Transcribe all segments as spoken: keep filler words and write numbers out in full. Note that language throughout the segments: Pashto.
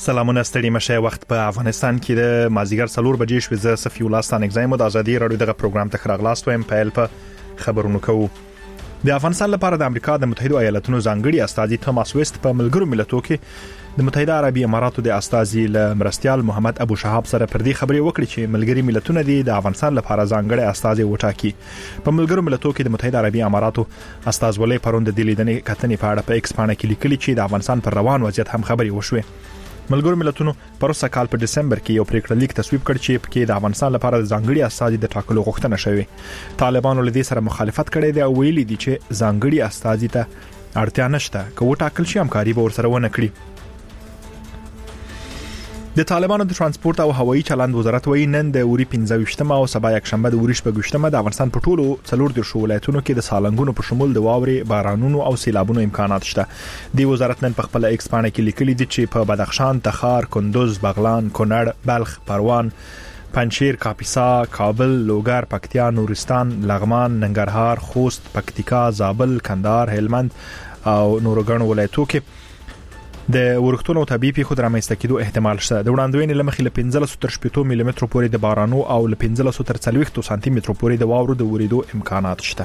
سلامونه ستړي مشه وخت په افغانستان کې د مازیګر څلور بجې شوې ز صفی الله ستان اگزایم د ازادي رادیو دغه پروګرام ته خراغلاست وایم په په خبرونو کوو. د افغانستان لپاره د امریکا د متحده ایالاتونو ځانګړي استاذي توماس ویست په ملګرو ملتونو کې د متحده عربي اماراتو د استاذي مرستيال محمد ابو شهاب سره پر دې خبرې وکړي چې ملګري ملتونه د افغانستان لپاره ځانګړي استاذي وټاکي. په ملګرو ملتونو کې د متحده عربي اماراتو استاذ ولې پروند د لیدنې کتنې په اړه په ایکس باندې کې لیکلي چې د افغانستان پر روان وضعیت هم خبرې وشوه. ملګرو ملتونو پروسه کال په دسمبر کې یو پریکړه لیک تصویب کړ چې په کې د افغانستان لپاره د ځانګړي استاذي د ټاکلو غوښتنه شوې. طالبانو له دې سره مخالفت کړی دی او ویلي دي چې ځانګړي استاذي ته اړتیا نشته کوو ټاکل شي همکاري به ورسره ونه کړي. د طالبانو د ترانسپورت او هوایي چلند وزارت وایي نن د اوري پنځه ویشتمه او سبا یک شنبه د اوري شپږ ویشتمه د افغانستان په ټولو څلور د ولایتونو کې د سالنګونو په شمول د واورې بارانونو او سیلابونو امکانات شته. د وزارت نن په خپل ایکس باندې کې لیکلي دي چې په بدخشان، تخار، کندوز، بغلان، کونړ، بلخ، پروان، پنجشیر، کاپیسا، کابل، لوګر، پکتیا، نورستان، لغمان، ننګرهار، خوست، پکتیکا، زابل، کندهار، هلمند او نورګڼ ولایتونو کې د ورښتونو او طبيعي پیښو درامسته کېدو احتمال شته. د وړاندوینې لمخې له پنځلس تر شپږ ملي متر پورې د بارانو او له پنځلس تر څلوېښت سانتي متر پورې د واورو د وریدو امکانات شته.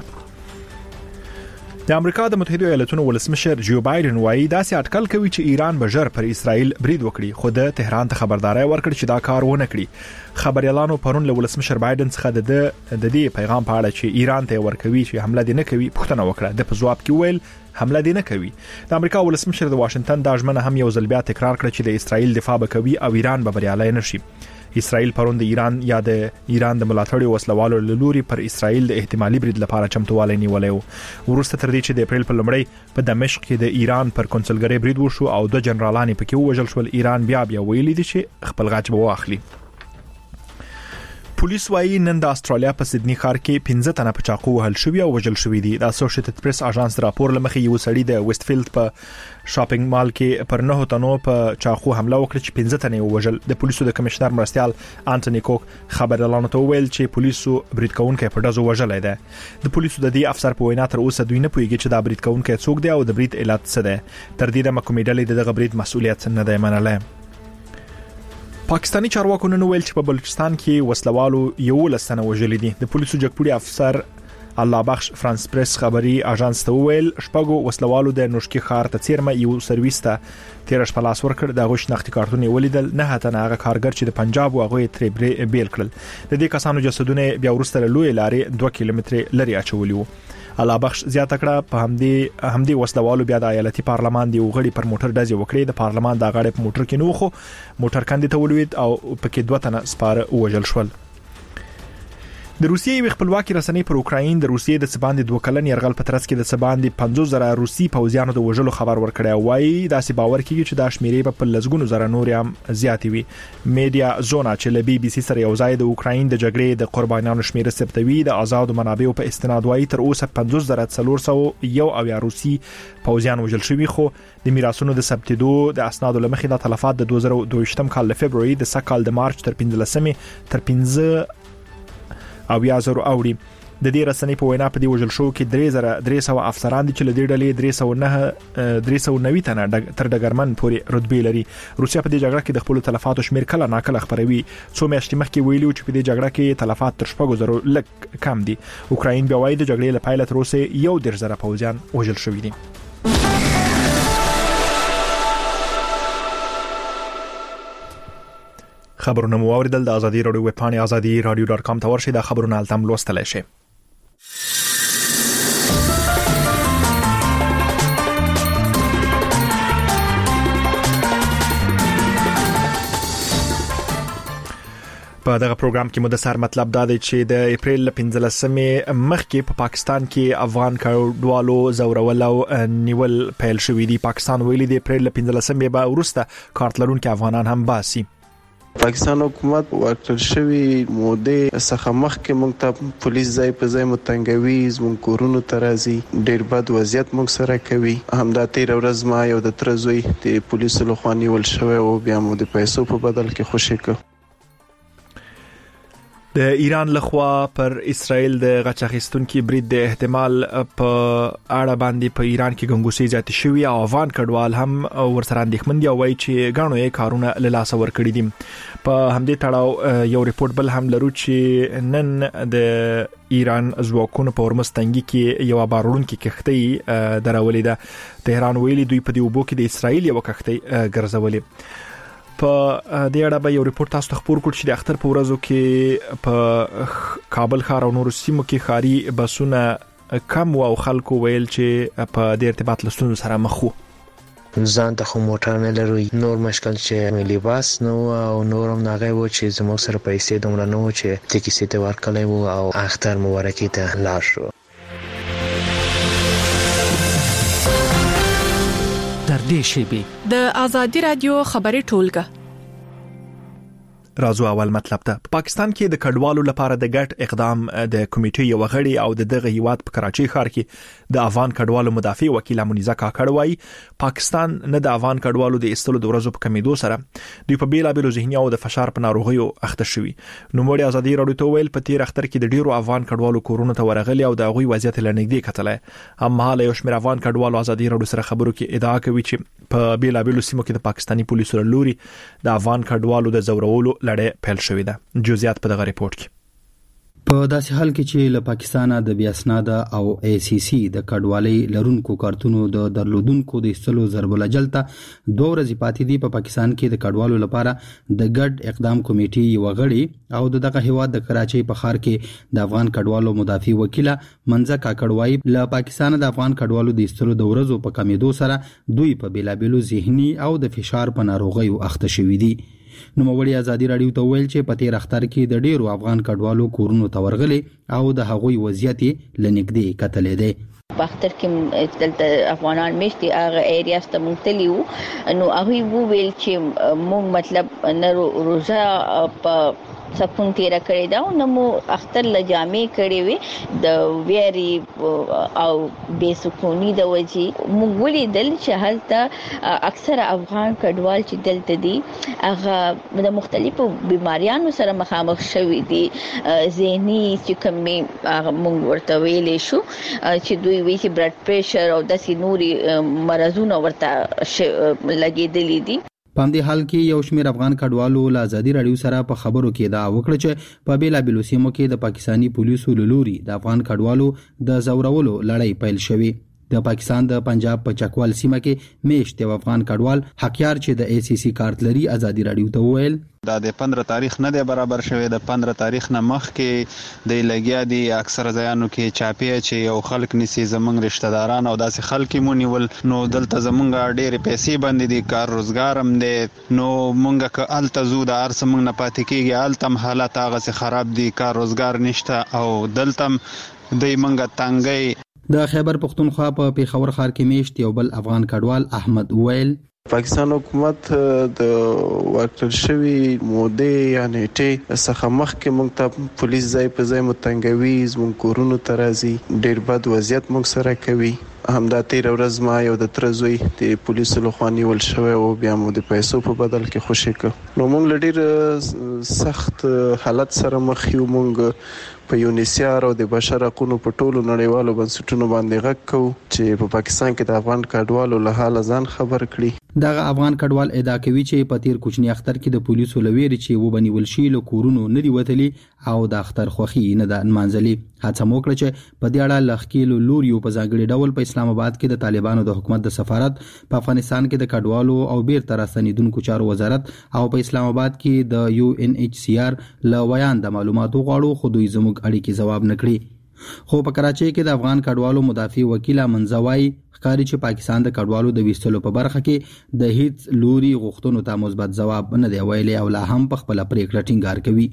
د امریکا د متحده ایالاتونو ولسمشر جو بایدن وایي داسې اټکل کوي چې ایران به ژر پر اسرائیل برید وکړي، خو د تهران ته خبرداري ورکړي چې دا کار ونه کړي. خبريالانو پرون له ولسمشر بایدن څخه د د دې پیغام په اړه چې ایران ته ورکوي چې حمله دې نه کوي پوښتنه وکړه. د په جواب کې ویل حمله دې نه کوي. د امریکا ولسمشر د واشنگټن د ژمنه هم یو ځل بیا تکرار کړ چې د اسرائیل دفاع وکوي او ایران به بریالي نشي. اسرائیل پرون د ایران یا د ایران د ملاتړ وسلوالو لوري پر اسرائیل د احتمالي برید لپاره چمتووالی نیولې و. ورسته تر دې چې د اپریل په لومړۍ په دمشق کې د ایران پر کنسولګری برید وشو او دوه جنرالان پکې وژل شول. ایران بیا بیا ویلي دي چې خپل غاچ به واخلي. پولیس وايي نن د استرالیا په سیدنی ښار کې پنځه تنه په چاقو وهل شوی او وژل شوی دي. د اسوسییټډ پریس اژانس راپور لمخې یو سړی د ویسټفیلډ په شاپینګ مال کې پر نه تنو په چاقو حمله وکړه چې پنځه تنه وژل. د پولیسو د کمشنر مرستيال انټونی کوک خبريالانو ته ویل چې پولیسو برید کوونکي په دزو وژلای دي. د پولیسو د دې افسر په وینا تر اوسه دوی نه پوهیږي چې دا برید کوونکي څوک دی او د برید علت څه ده. تر دې د مکومیډلې دغه برید مسؤلیت نه دی منلای. پاکستانی چارواکو نن ویل چې په بلوچستان کې وسلوالو یو لسنه وژل دي. د پولیسو جګپوړي افسر الله بخش فرانس پریس خبري اژانس ته ویل شپږو وسلوالو د نوشکی ښار ته چیرمه یو سرویس ته تیرش پلاس ورکړ. د غوښ نختي کارتونی ولیدل نه هته هغه کارګر چې د پنجاب او هغه تریبری بیل کړل. د دې کسانو جسدونه بیا ورسره لوی لارې دوه کیلومتره لري اچولي وو. الله بخش زیاته کړه په همدې همدې وسلوالو بیا د ایالتي پارلمان دی وغړي پر موټر دځي وکړي. د پارلمان د غاړې په موټر کې نو خو موټر کاندي ته ولوید او پکې دوه تنه سپاره وژل شول. د روسیې یو خپلواکي رسنۍ پر اوکراین د روسیې د سباندې دوه کلن يرغل په ترڅ کې د سباندې پنځوس زره روسي پوځیانو د وژلو خبر ورکړی. وایي دا سی باور کیږي چې دا شمیرې په لزګونو زره نور هم زیاتې وي. میډیا زونا چې له بي بي سي سره یو ځای د اوکراین د جګړې د قربانیانو شمیره ثبتوي د آزاد منابعو په استناد وایي تر اوسه پنځوس زره څلور سوه یو او یا روسي پوځیان وژل شوي، خو د میراثونو د ثبتېدو د اسنادو لمخې د تلفات د دوه زره دوه ویشتم کال له فبرवरी د سکهال د مارچ تر پنځلسمې تر پنځه او یا زرو اوړي. د دې رسنۍ په وینا په دې وژل شو کې درې زره درې سوه افسران دي چې له دې ډلې درې سوه نه درې سوه نوي تنه تر ډګرمن پورې رتبې لري. روسیا په دې جګړه کې د خپل تلفاتو شمیر کله ناکله خبروي. څو میاشتې مخکې ویلو چې په دې جګړه کې تلفات تر شپږ زره لږ کم دي. اوکراین بیا وايي د جګړې له پیل تر اوسه یو ډیر زره پوځیان وژل شوي دي. خبرونه مو اوریدل. د ازادي رادیو ویب پاڼه ازادي رادیو ډاټ کام ته ورشئ. دا خبرونه التم لوستلای شئ. په دغه پروګرام کې مدثر مطلب دا دی چې د اپریل پنځلسمې مخکې په پاکستان کې افغان کډوالو زورول او نیول پیل شوې دي. پاکستان ویلي دی اپریل پنځلسمې به ورسته کارت لرونکي افغانان هم باسي. پاکستان حکومت ورکړل شوی موده څخه مخکې موږ ته پولیس ځای په ځای متنګوي، زموږ کورونو ته راځي، ډیر بد وضعیت موږ سره کوي. همدا تیر ورځ ما یو د تر زوی د پولیسو لخوا نیول شوی او بیا مو د پیسو په بدل کې خوشی کړ. د ایران لخوا پر اسرائیل د غچ اخیستونکو برید د احتمال په اړه باندې په ایران کې ګنګوسې زیات شوې او افغان کډوال هم ورسره اندېښمن دي او وايي چې غاڼو یې کارونه له لاس ورکړي دي. په همدې تړاو یو ریپورت بل هم لرو چې نن د ایران ځواکونو په ورمستنګي کې یو بارونکو کښتۍ درولې ده. تهران ویلي دوی په دې وبو کې د اسرائیل یو کښتۍ ګرځولې. په دې اړه به یو ریپورت تاسو ته خبر کړ چې د اختر په ورځو کې په کابل ښار او نورو سیمو کې خاري بسونه کم او خلکو ویل چې په دې ارتباط لستون سره مخ وو. ځان ته خو موټر نه لرو، نور مشکل چې ملي باس نو او نورم ناغه و چې زموږ سره پیسې دومره نه و چې ټیکسي ته ورکړلې وو او اختر مبارکي ته لاړ شو. در دې شیبه د آزادي رادیو خبري ټولګه راځو اول مطلب ته. په پاکستان کې د کډوالو لپاره د ګډ اقدام د کمیټې یو غړي او د دغه هیواد په کراچي ښار کې د افغان کډوالو مدافع وکیل منیزه کاکړ وايي پاکستان نه د افغان کډوالو د استلو د ورځو په کمیدو سره دوی په بیلا بیلو ذهني او د فشار په ناروغیو اخته شوي. نو موږ ازادي راډیو ته ویل په تیر اختر کې د ډیرو افغان کډوالو کورونو ته ورغلي او د غوي وضعیت لنګدي کتلای. اما له یو شمېر افغان کډوالو ازادي راډیو سره خبرو کې ادعا کوي چې په بیلا بیلو سیمو کې د پاکستاني پولیسو لوري د افغان کډوالو د زورولو لړۍ پیل شوې. جزئیات په دغه ریپورت کې په داسې حال کې چې له پاکستانه د بیا اسناده او ای سی سی د کډوالۍ لرونکو کارتونو د درلودونکو د استلو ضرب الجل ته دوه ورځې پاتې دي. په پاکستان کې د کډوالو لپاره د ګډ اقدام کمیټې یو غړي او دغه هیواد د کراچۍ په ښار کې د افغان کډوالو مدافع وکیل منځه کاکړ وايي له پاکستان د افغان کډوالو د استلو د ورځو په کمیدو سره دوی په بیلابیلو ذهني او د فشار په ناروغیو اخته شوي دي. نو موړي ازادي راډیو ته ویل چې په تیر اختر کې د ډیرو افغان کډوالو کورونو ته ورغلي او د هغوی وضعیت لنګدي کتلې دي. په اختر کې دلته افغانان مشتي هغه ایریاس ته مونتلیو نو هغه وو ویل چې مونږ مطلب نه روزه په سکون تیر کړی دا نو مو اختر لجامې کړی وي د ویری او بے سکونی د وجي مونږ ولیدل چې هلته اکثر افغان کډوال چې دلته دي هغه د مختلفو بیماریانو سره مخامخ شوي دي. ذهني چې کومي مونږ ورته ویلې شو چې دوی وی چې بلډ پریشر او د سینوري مرزونه ورته لګیدلې دي. په دې حال کې یو شمېر افغان کډوالو له ازادي راډیو سره په خبرو کې دا وکړه چې په بیلا بیلو سیمو کې د پاکستاني پولیسو لوري د افغان کډوالو د زورولو لړۍ پیل شوې. د پاکستان د پنجاب په چکوال سیمه کې میشت یو افغان کډوال حقیار چې د ای سی سی کارت لري ازادي راډیو ته ویل دا د پندرہ تاریخ نه دی برابر شوی. د پندرہ تاریخ نه مخ کې د لګیا دي اکثر ځایانو کې چاپی چې یو خلک نسی زمنګ رشتہ داران او داسې خلک مونیول نو دلته زمونږ ډېر پیسې باندې دي کار روزګار هم دي نو مونږه ک ال تزو د ارس مونږ نه پاتې کیږي التم حالت هغه سي خراب دي کار روزګار نشته او دلتم د مونږه تنګي. د خیبر پختونخوا په پیښور ښار کې میشت یو بل افغان کډوال احمد ویل پاکستان حکومت د ورکړل شوی مودې یعنی ټي څخه مخکې موږ ته پولیس ځای په ځای متنګوي زموږ کورونو ته راځي ډېر بد وضعیت موږ سره کوي. همدا تیر ورځ ما یو د ترزوی د پولیسو لخوا نیول شوی او بیا مو د پیسو په بدل کې خوشی کړ نو موږ لډیر سخت حالت سره مخ یو. موږ په یونیسیار او د بشر حقوقو په ټولو نړیوالو بنسټونو باندې غږ کوو چې په پاکستان کې د افغان کډوالو له حال ځان خبر کړي. دغه افغان کډوال ادعا کوي چې په تیر کوچنی اختر کې د پولیسو لویری چې وبنیول شي له کورونو نه دی وتلی او د اختر خوخي نه د منځلي هڅه موکړه چې په دې اړه لخکیلو لوریو په ځانګړي ډول په اسلام آباد کې د طالبانو د حکومت د سفارت په افغانستان کې د کډوالو او بیرته راستنیدونکو چارو وزارت او په اسلام آباد کې د یو ان ایچ سی آر له ویان د معلوماتو غواړو خو دوی زموږ اړیکې جواب نکړي. خو په کراچۍ کې د افغان کډوالو مدافع وکیل منځوي ښکاري چې پاکستان د کډوالو د ویستلو په برخه کې د هیڅ لوري غوښتنو ته مثبت ځواب نه دی ویلي او لا هم په خپل پریکړه ټینګار کوي.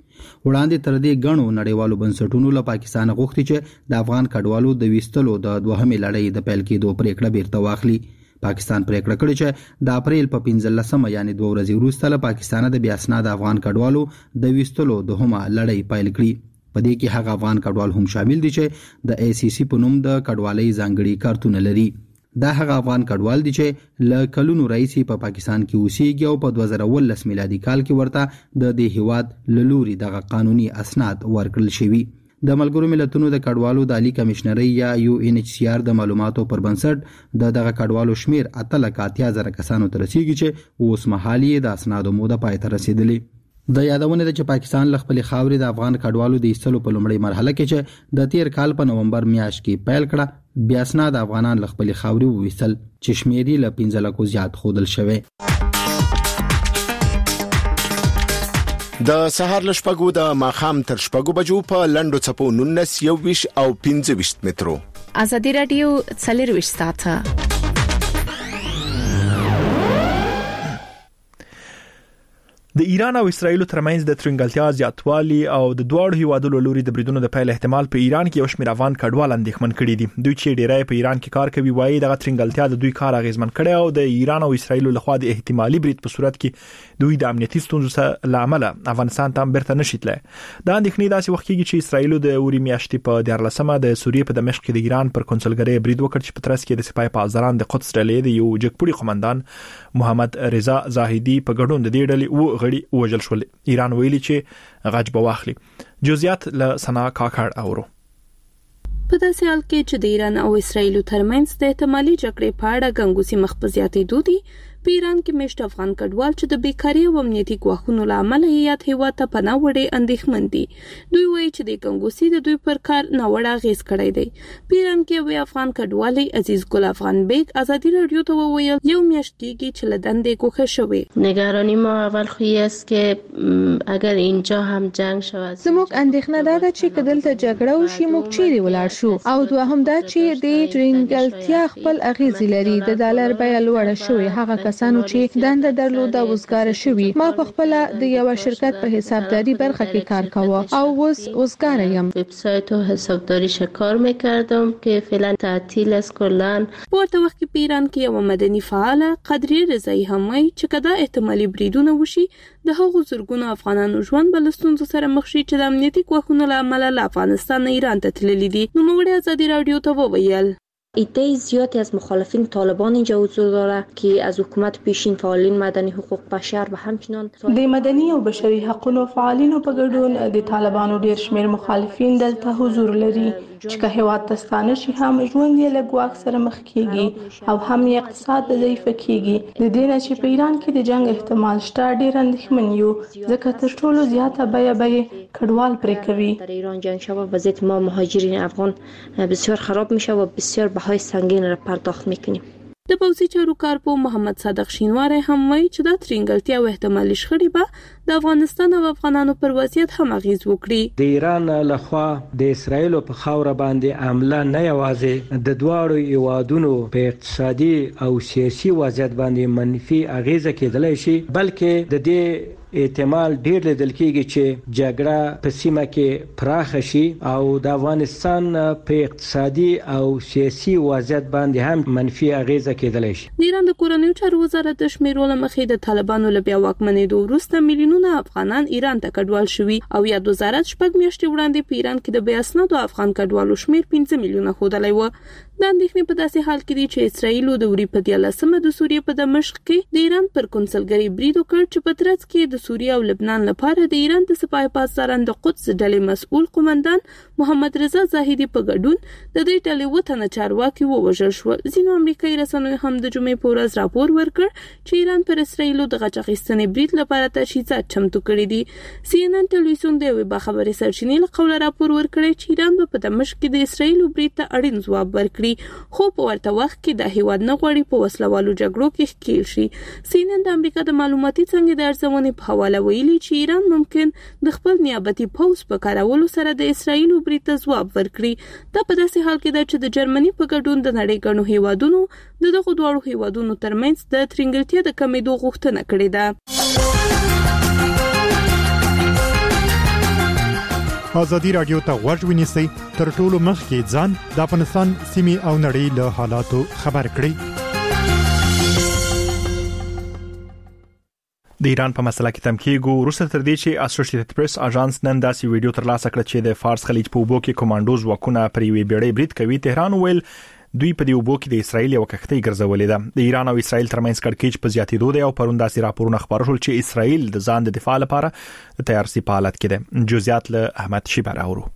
وړاندې تر دې غنو نړیوالو بنسټونو له پاکستان غوښتي چې د افغان کډوالو د ویستلو د دوهمې لړۍ د پیل کېدو پریکړه بیرته واخلي. پاکستان پریکړه کړې چې د اپریل په پنځلسمه یعنی دوه ورځې وروسته له پاکستان د بیا اسناد افغان کډوالو د ویستلو دوهمه لړۍ پیل کړي. په دې کې هغه افغان کډوال هم شامل دي چې د ای سی سی په نوم د کډوالۍ ځانګړي کارتونه لري. دا هغه افغان کډوال دي چې ل کلونو رئیس په پاکستان کې اوسېږي او په دوه زره ولس میلادي کال کې ورته د دې هیواد لوري دغه قانوني اسناد ورکړل شوی. د ملګرو ملتونو د کډوالو د عالی کمشنري یا یو ان ایچ سی آر د معلوماتو پر بنسټ د دغه کډوالو شمیر اته لک اتیا زره کسانو ته رسیدي چې اوس مهال یې د اسنادو موده پای ته رسیدلی. د یادونه ده چې پاکستان له خپل خاورې د افغان کډوالو د ایستلو په لومړۍ مرحله کې چې د تیر کال په نومبر میاشت کې پیل کړه، بیا اسناد افغانان له خپل خاورې وویستل چې شمیر یې له پنځه لکو زیات ښودل شوی. د سهار لشپګو د ماخام تر شپګو بجو په لندو چپو نونس یو ویش او پنځه ویش مترو. ازادي رادیو څلور ویش ساعته. د ایران او اسرایل ترمنځ د ترنګلتیا زیاتوالی او د دوړو هیوادونو لوري د بریدونو د پیل احتمال په ایران کې یو شمېر افغان کډوال اندېښمن کړي دي. دوی چې ډیری په ایران کې کار کوي وایي دغه ترنګلتیا د دوی کار اغیزمن کړي او د ایران او اسرایل لخوا د احتمالي برید په صورت کې دوی د امنیتي ستونزو سره لامل افغانستان ته بیرته نشیتله. دا اندېښنې داسې وخت کې چې اسرایل د اوري میاشتې په دیارلسمه د سوریې په دمشق کې د ایران پر کنسولګری برید وکړ چې په ترڅ کې د سپای پاسداران د قدس ډلې د یو جګپوړي قومندان محمد رضا زاهدی په ګډون د دې ډلې و غړي وژل شول. ایران ویلي چې غج به واخلي. جزئیات له سنا کاکړ اورو. په داسې حال کې چې د ایران او اسرایل ترمنځ د احتمالي جګړې په اړه ګنګوسې مخبزياتې دودي، په ایران کې مشت افغان کډوال چې د بیکاری او امنیتي ګواښونو لامل هیات هیواد ته پناه وړي اندېښمن دي. دوی وایي چې د ګنګوسې د دوی پر کار ناوړه غیز کړی دی. په ایران کې وی افغان کډوالي عزیز ګل افغان بیگ ازادي رادیو ته وویل یو میاشت کېږي چې لدندې کوخه شوی. نگرانی ما اول خو است که اگر اینجا هم جنگ شود، زموږ اندېښنه دا ده چې کدل ته جګړه وشي موږ چیرې ولاړ شو، او دوهم دا چې د ترنګلتیا خپل اغیز لري. د ډالر بیه لوړه شوې، هغه کسانو چې دنده درلوده وزګار شوي. ما په خپل د یو شرکت په حسابداري برخه کې کار کاوه او اوس وزګار یم. وب سایت او حسابداریش کار میکردم که فعلا تعطیل است کلا. په ورته وخت کې په ایران کې یو مدني فعال قدرې رضایی هم وایي چې کدا احتمالي بریدونه وشي د هغو زرګونو افغانانو ژوند بل ستونزو سره مخ شي چې د امنیتي ګواښونو لامل له افغانستان نه ایران ته تللي دي. نو موږ ازادي رادیو ته وویل ایده زیادی از مخالفین طالبان اینجا حضور داره که از حکومت پیشین فعالین مدنی حقوق بشر و همچنان د مدني او بشري حقوقو فعالینو په ګډون د طالبانو ډیر شمیر مخالفین دلته حضور لري چې که هیواد ته ستانه شي هم ژوند یې له ګواښ سره مخ کیږي او هم یې اقتصاد ضعیف کیږي. د دې نه چې په ایران کې د جنگ احتمال شته ډیر اندېښمن یو، ځکه تر ټولو زیاته بیه به کډوال پرې کوي. در ایران جنگ شوه وضعیت ما مهاجرین افغان بسیار خراب میشه و بسیار بهای سنگین را پرداخت میکنیم. د پوځي چارو کارپو محمد صادق شینواری هم وایي چې د ترنګلتیا او احتمالي شخړې به د افغانستان او افغانانو پر وضعیت هم اغیز وکړي. د ایران لخوا د اسرایل په خاور باندې عمله نه یوازې د دواړو هیوادونو په اقتصادي او سیاسي وضعیت باندې منفي اغیزه کېدلی شي، بلکې د دې احتمال ډیر لیدل کېږي چې جګړه په سیمه کې پراخ شي او د افغانستان په اقتصادي او سیاسي وضعیت باندې هم منفي اغیزه کېدلی شي. د ایران د کورنیو چارو وزارت د شمیرولو مخې د طالبانو له بیا واکمنېدو وروسته میلیونونه افغانان ایران ته کډوال شوي او یاد وزارت شپږ میاشتې وړاندې په ایران کې د بې اسنادو افغان کډوالو شمیر پنځه میلیونه ښودلی و. د اندېښنې په داسې حال کې دي چې اسرایل د اوري په دیارلسمه د سوریې په دمشق کې د ایران پر کنسولګری برید وکړ چې په ترڅ کې د سوریې او لبنان لپاره د ایران د سپای پاسداران د قدس ډلې مسؤل قومندان محمد رضا زاهدی په ګډون د دې ډلې وطن چارواکي ووژل شو. ځینو امریکایي رسنیو هم د جمعې په ورځ راپور ورکړ چې ایران پر اسرایل د غچ اخیستنې برید لپاره تجهیزات چمتو کړي دي. سی ان ان ټلویزیون د یوې باخبرې سرچینې له قوله راپور ورکړی چې ایران به په دمشق کې د اسرایل برید ته اړین ځواب ورکړي، خو په ورته وخت کې د هیواد نه غواړي په وسلوالو جګړو کې ښکیل شي. سی ان ان د امریکا د معلوماتي څنګه د ارزونې په حواله ویلي چې ایران ممکن د خپل نیابتي پوځ په کارولو سره د اسرایل برید ته ځواب ورکړي. دا په داسې حال کې ده چې د جرمني په ګډون د نړۍ ګڼو هیوادونو د دغو دواړو هیوادونو ترمنځ د ترنګلتیا د کمېدو غوښتنه کړې ده. ازادي رادیو ته غوږ ونیسئ، تر ټولو مخکې ځان د افغانستان سیمې او نړۍ له حالاتو خبر کړئ. د ایران په مسله کې تم کېږو وروسته تر دې چې اسوسییټډ پریس اژانس نن داسې ویډیو ترلاسه کړ چې د فارس خلیج په اوبو کې کمانډوز وکونه پر یوې بیړۍ برید کوي. تهران ویل دوی په دې وبو کې د اسرایل یو کښتۍ ګرځولې ده. د ایران او اسرایل ترمنځ کړکېچ په زیاتېدو دی او پرون داسې راپورونه خبر شول چې اسرایل د ځان د دفاع لپاره د تیارسي په حالت کې ده. جزئیات له احمد شیبر اورو.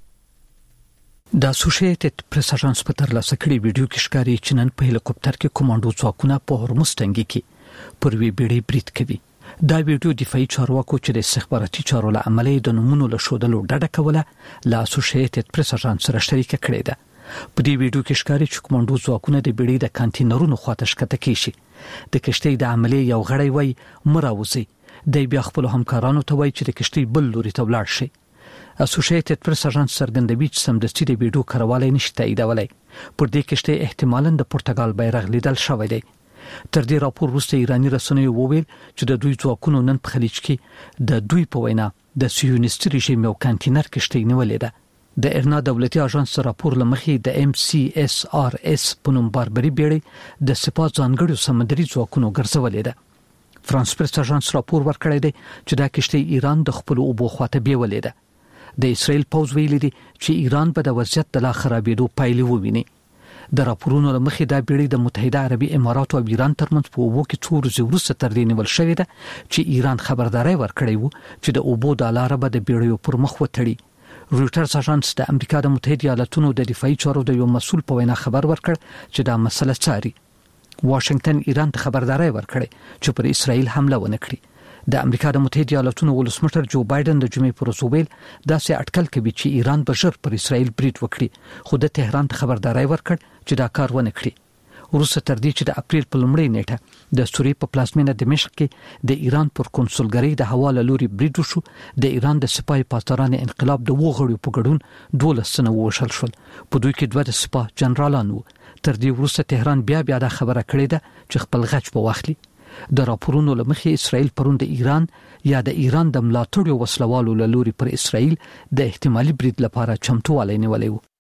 د اسوسییټډ پریس اژانس په ترلاسه کړي ویډیو کې ښکاري چې نن په هلیکوپټر کې کمانډو ځواکونه په هرمز تنګي کې پر وی بیړۍ برید کوي. دا ویډیو دفاعي چارواکو چې د استخباراتي چارو له عملي د نمونو له شودلو ډډه کوله له اسوسییټډ پریس اژانس سره شریک کړي ده. په دې ویډیو کې ښکاري چې کمانډو ځواکونه د بیړۍ د کانټینرونو خواته ښکته کیشي. د کشتۍ د عملي یو غړی وای مراوزي د بیا خپل همکارانو ته وای چې د کشتۍ بل لوري ته ولاړ شي. اسوسییټډ پریس اژانس څرګندوي چې سمدستي د ویډیو کاروالی نشته تاییدولای. پر دې کشتۍ احتمالاً د پرتګال بیرغ لیدل شوی دی. تر دې راپور وروسته ایرانی رسنیو وویل چې د دوی ځواکونو نن په خلیج کې د دوی په وینا د سیونیستي رژیم یو کانټینر کشتۍ نیولې ده. د ارنا دولتي اژانس راپور لمخې د ام سی اس ار اس په نوم باربري بیړۍ د سپاه ځانګړو سمندري ځواکونو ګرځولې ده. فرانس پریس اژانس راپور ورکړی دی چې دا کشتۍ ایران د خپل اوبو خواته بیولې ده. د اسرائیل پوز ویلي دي چې ایران به د وضعیت د لا خرابېدو پایلې وویني. د راپورونو لمخې دا بیړۍ د متحده عربي امارات او ایران ترمنځ په اوبو کې څو ورځې وروسته تر دې نیول شوې ده چې ایران خبرداري ورکړې وو چې د اوبو د لارې به د بیړیو پر مخ وتړي. رویټرز اژانس د امریکا د متحده ایالاتونو د دفاعي چارو د یو مسؤل په وینا خبر ورکړ چې دا مسله څاري. واشنگټن ایران ته خبرداري ورکړې چې پر اسرائیل حمله ونه کړي. د امریکا د متحده ایالاتونو ولسمشر جو بایدن د جمعې پر ورځ ویل داسې اټکل کوي چې ایران به ژر پر اسرائیل برید وکړي، خو د تهران ته خبرداري ورکړ چې دا کار ونه کړي. وروسته تر دې چې د اپریل په لومړۍ نیټه د سوریې په پلازمینه دمشق کې د ایران پر کنسولګری د حواله لوري برید وشو، د ایران د سپاه پاسداران انقلاب د وغړو په ګډون دولس سنه وشل شول. په دوی کې دوه د سپاه جنرالان وو. تر دې وروسته تهران بیا بیا د خبره کړې ده چې خپل غچ په واخلي. د راپورونو لمخې اسرائیل پرون د ایران یا د ایران د ملاتړو وسلوالو له لوري پر اسرائیل د احتمالي برید لپاره چمتووالی نیولی وو.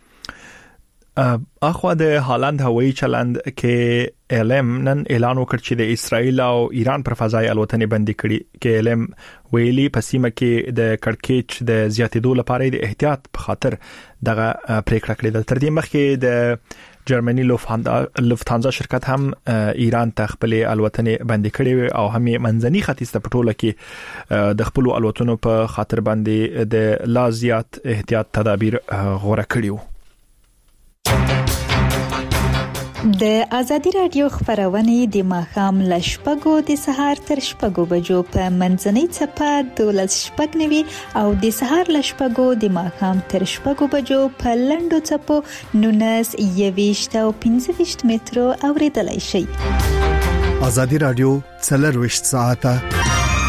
اخوا د هالند هوایي چلند کې ال ام نن اعلان وکړ چې د اسرائیل او ایران پر فضایي الوتنې بندي کړي. کې ال ام ویلي په سیمه کې د کړکېچ د زیاتېدو لپاره د احتیاط په خاطر دغه پریکړه کړې ده. تر دې مخکې د جرمني لوفتانزا شرکت هم ایران ته خپل الوتنې بندي کړې او هم منځني ختیځ ته پټوله کې د خپل الوتنو په خاطر باندې د لا زیات احتیاط تدابیر غوړه کړیو. د ازادي رادیو خبرونه د ماخام لشپګو د سهار تر شپګو بجو په منځنۍ چپه دولس شپږ نوي او د سهار لشپګو د ماخام تر شپګو بجو په لندو چپو نونس یويشت او پنځه ویشت مترو اوریدلای شي. ازادي رادیو څلرويشت ساعته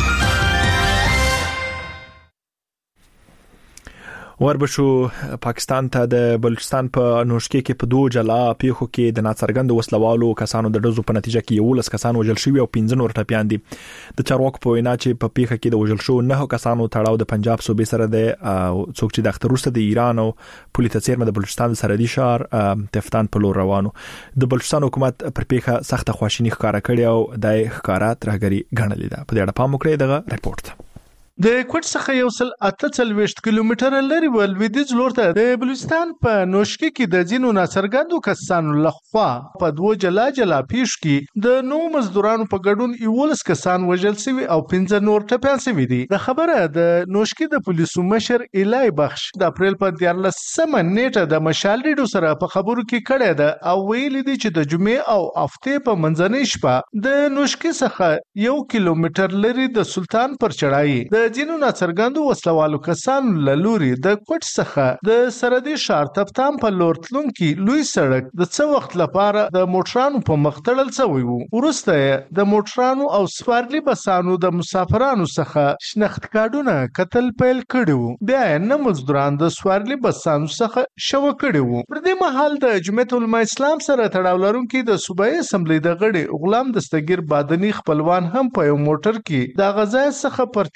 وربشو پاکستان ته د بلوچستان په نوشکې کې په دوه جلا پیښو کې د ناڅرګند وسلوالو کسانو د ډزو په نتیجه کې یو لس کسان وژل شوي او پنځه نور ټپيان دي. د چارواکو په وینا چې په پیښه کې د وژل شو نه کسانو تړاو د پنجاب صوبې سره د څوک چې د اختر وروسته د ایران او پولیس څیرمه د بلوچستان د سرحدي ښار تفتان په لور روانو. د بلوچستان حکومت پر پیښه سخته خواشینی ښکارا کړې او د ښکارا ترهګری ګڼلې ده. په دې اړه پام وکړئ دغه رپورت. د کوټ څخه یو سل اته څلويشت کیلومتر لري ول ویدیز لور ته د بلوچستان په نوشکی کې د جنو ناڅرګندو کسانو لخوا په دوه جلا جلا پیښ کې د نو مزدورانو په ګډون یولس کسان وژل شوي او پنځه نور ټپيان شوي دي. د خبره د نوشکی د پولیسو مشر الای بخش د اپریل په دیارلسمه نیټه د مشال ریډیو سره په خبرو کې کړه ده او ویل دي چې د جمعې او هفته په منځنۍ شپه د نوشکی څخه یو کیلومتر لري د سلطان پر چړای د جنو ناڅرګندو وسلوالو کسان لوري د کوټ څخه د سرحدي ښار تفتان په لور تلونکي لوی سړک د څو وخت لپاره د موټرانو په مخ تړل شوی وو. وروسته د موټرانو او سوارلي بسانو د مسافرانو څخه شناخت کارتونه قتل پیل کړي وو. بیا نه مزدوران د سوارلي بسانو څخه شو کړي وو. پر دې مهال د جمعیت العلماء اسلام سره تړاو لرونکي د صوبایي اسمبلی د غړي غلام دستگیر بادنی خپلوان هم په یو موټر کې د غزا څخه پر تیرېدو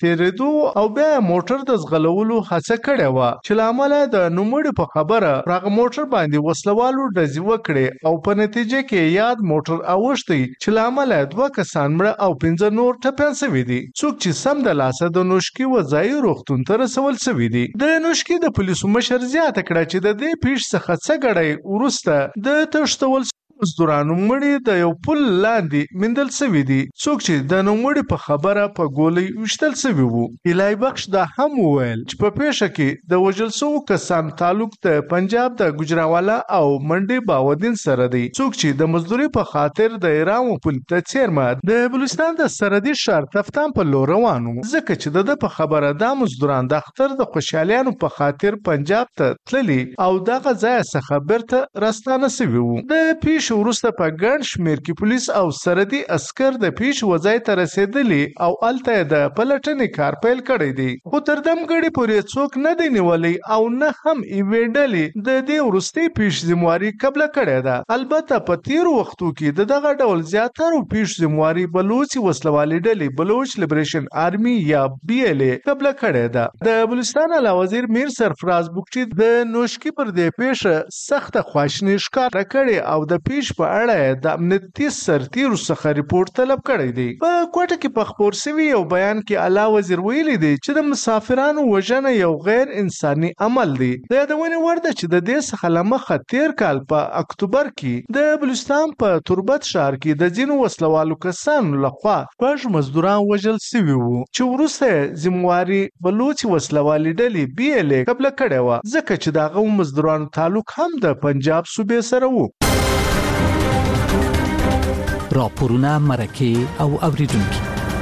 تیریدو او بیا موټر د زغلولو هڅه کړې و چې لامل د نوموړي په خبره راغ موټر باندې وسلوالو ډزې وکړي او په نتیجه کې یاد موټر اوښتي چې لامل دوه کسان مړه او پنځه نور ټپيان شوي دي. څوک چې سم د لاسه د نوشکی وځای روغتون ته رسول شوي دي. د نوشکی د پولیسو مشر زیاته کړه چې د دې پیښ څخه څه غړی ورسته د تښتول مزدورانو مړي د یو پل لاندې مندل شوي دي. څوک چې د نوموړي په خبره په ګولۍ وشتل شوي وو. الهي بخش دا هم وویل چې په پیښه کې د وژل شوو کسانو تعلق د پنجاب د ګجراوالا او منډي باودین سره دی. څوک چې د مزدوري په خاطر د ایران پل ته څیرمه د بلوچستان د سرحدي ښار تفتان په لور روانو، ځکه چې د په خبره د مزدوران د اختر د خوشحالیانو په خاطر پنجاب ته تللي او دغه ځای څخه بیرته راستانه شوي وو. د پیښ وروسته په ګڼ شمېر کې پولیس او سرحدي عسکر د پیښ وځای ته رسېدلي او هلته یې د پلټنې کار پیل کړی دی، خو تر دمګړې پورې څوک نه دی نیولی او نه هم یوې ډلې د دې وروستۍ پیښ ذمواري قبله کړې ده. البته په تېرو وختو کې د دغه ډول زیاترو پیښ ذمواري بلوچي وسلوالې ډلې بلوچ لیبریشن آرمي یا بي ایل اے قبله کړې ده. د بلوچستان اعلی وزیر میر سرفراز بوکچي د نوشکی پر دې پیښه سخته خواشیني ښکاره کړې او د پیښ په اړه د امنیتي سرتیرو څخه ریپورت طلب کړی دی. په کوټه کې په خپور شوي یو بیان کې اعلی وزیر ویلي دی چې د مسافرانو وژنه یو غیر انساني عمل دی. د یادونې وړ ده چې د دې څخه له مخه تیر کال په اکتوبر کې د بلوچستان په تربت ښار کې د ځینو وسلوالو کسانو لخوا شپږ مزدوران وژل شوي وو چې وروسته ذمواري بلوچ وسلوالې ډلې بي ایل اے قبله کړې وه، ځکه چې د هغو مزدورانو تعلق هم د پنجاب صوبې سره وو. راپورونه مرکه او اوریدونکي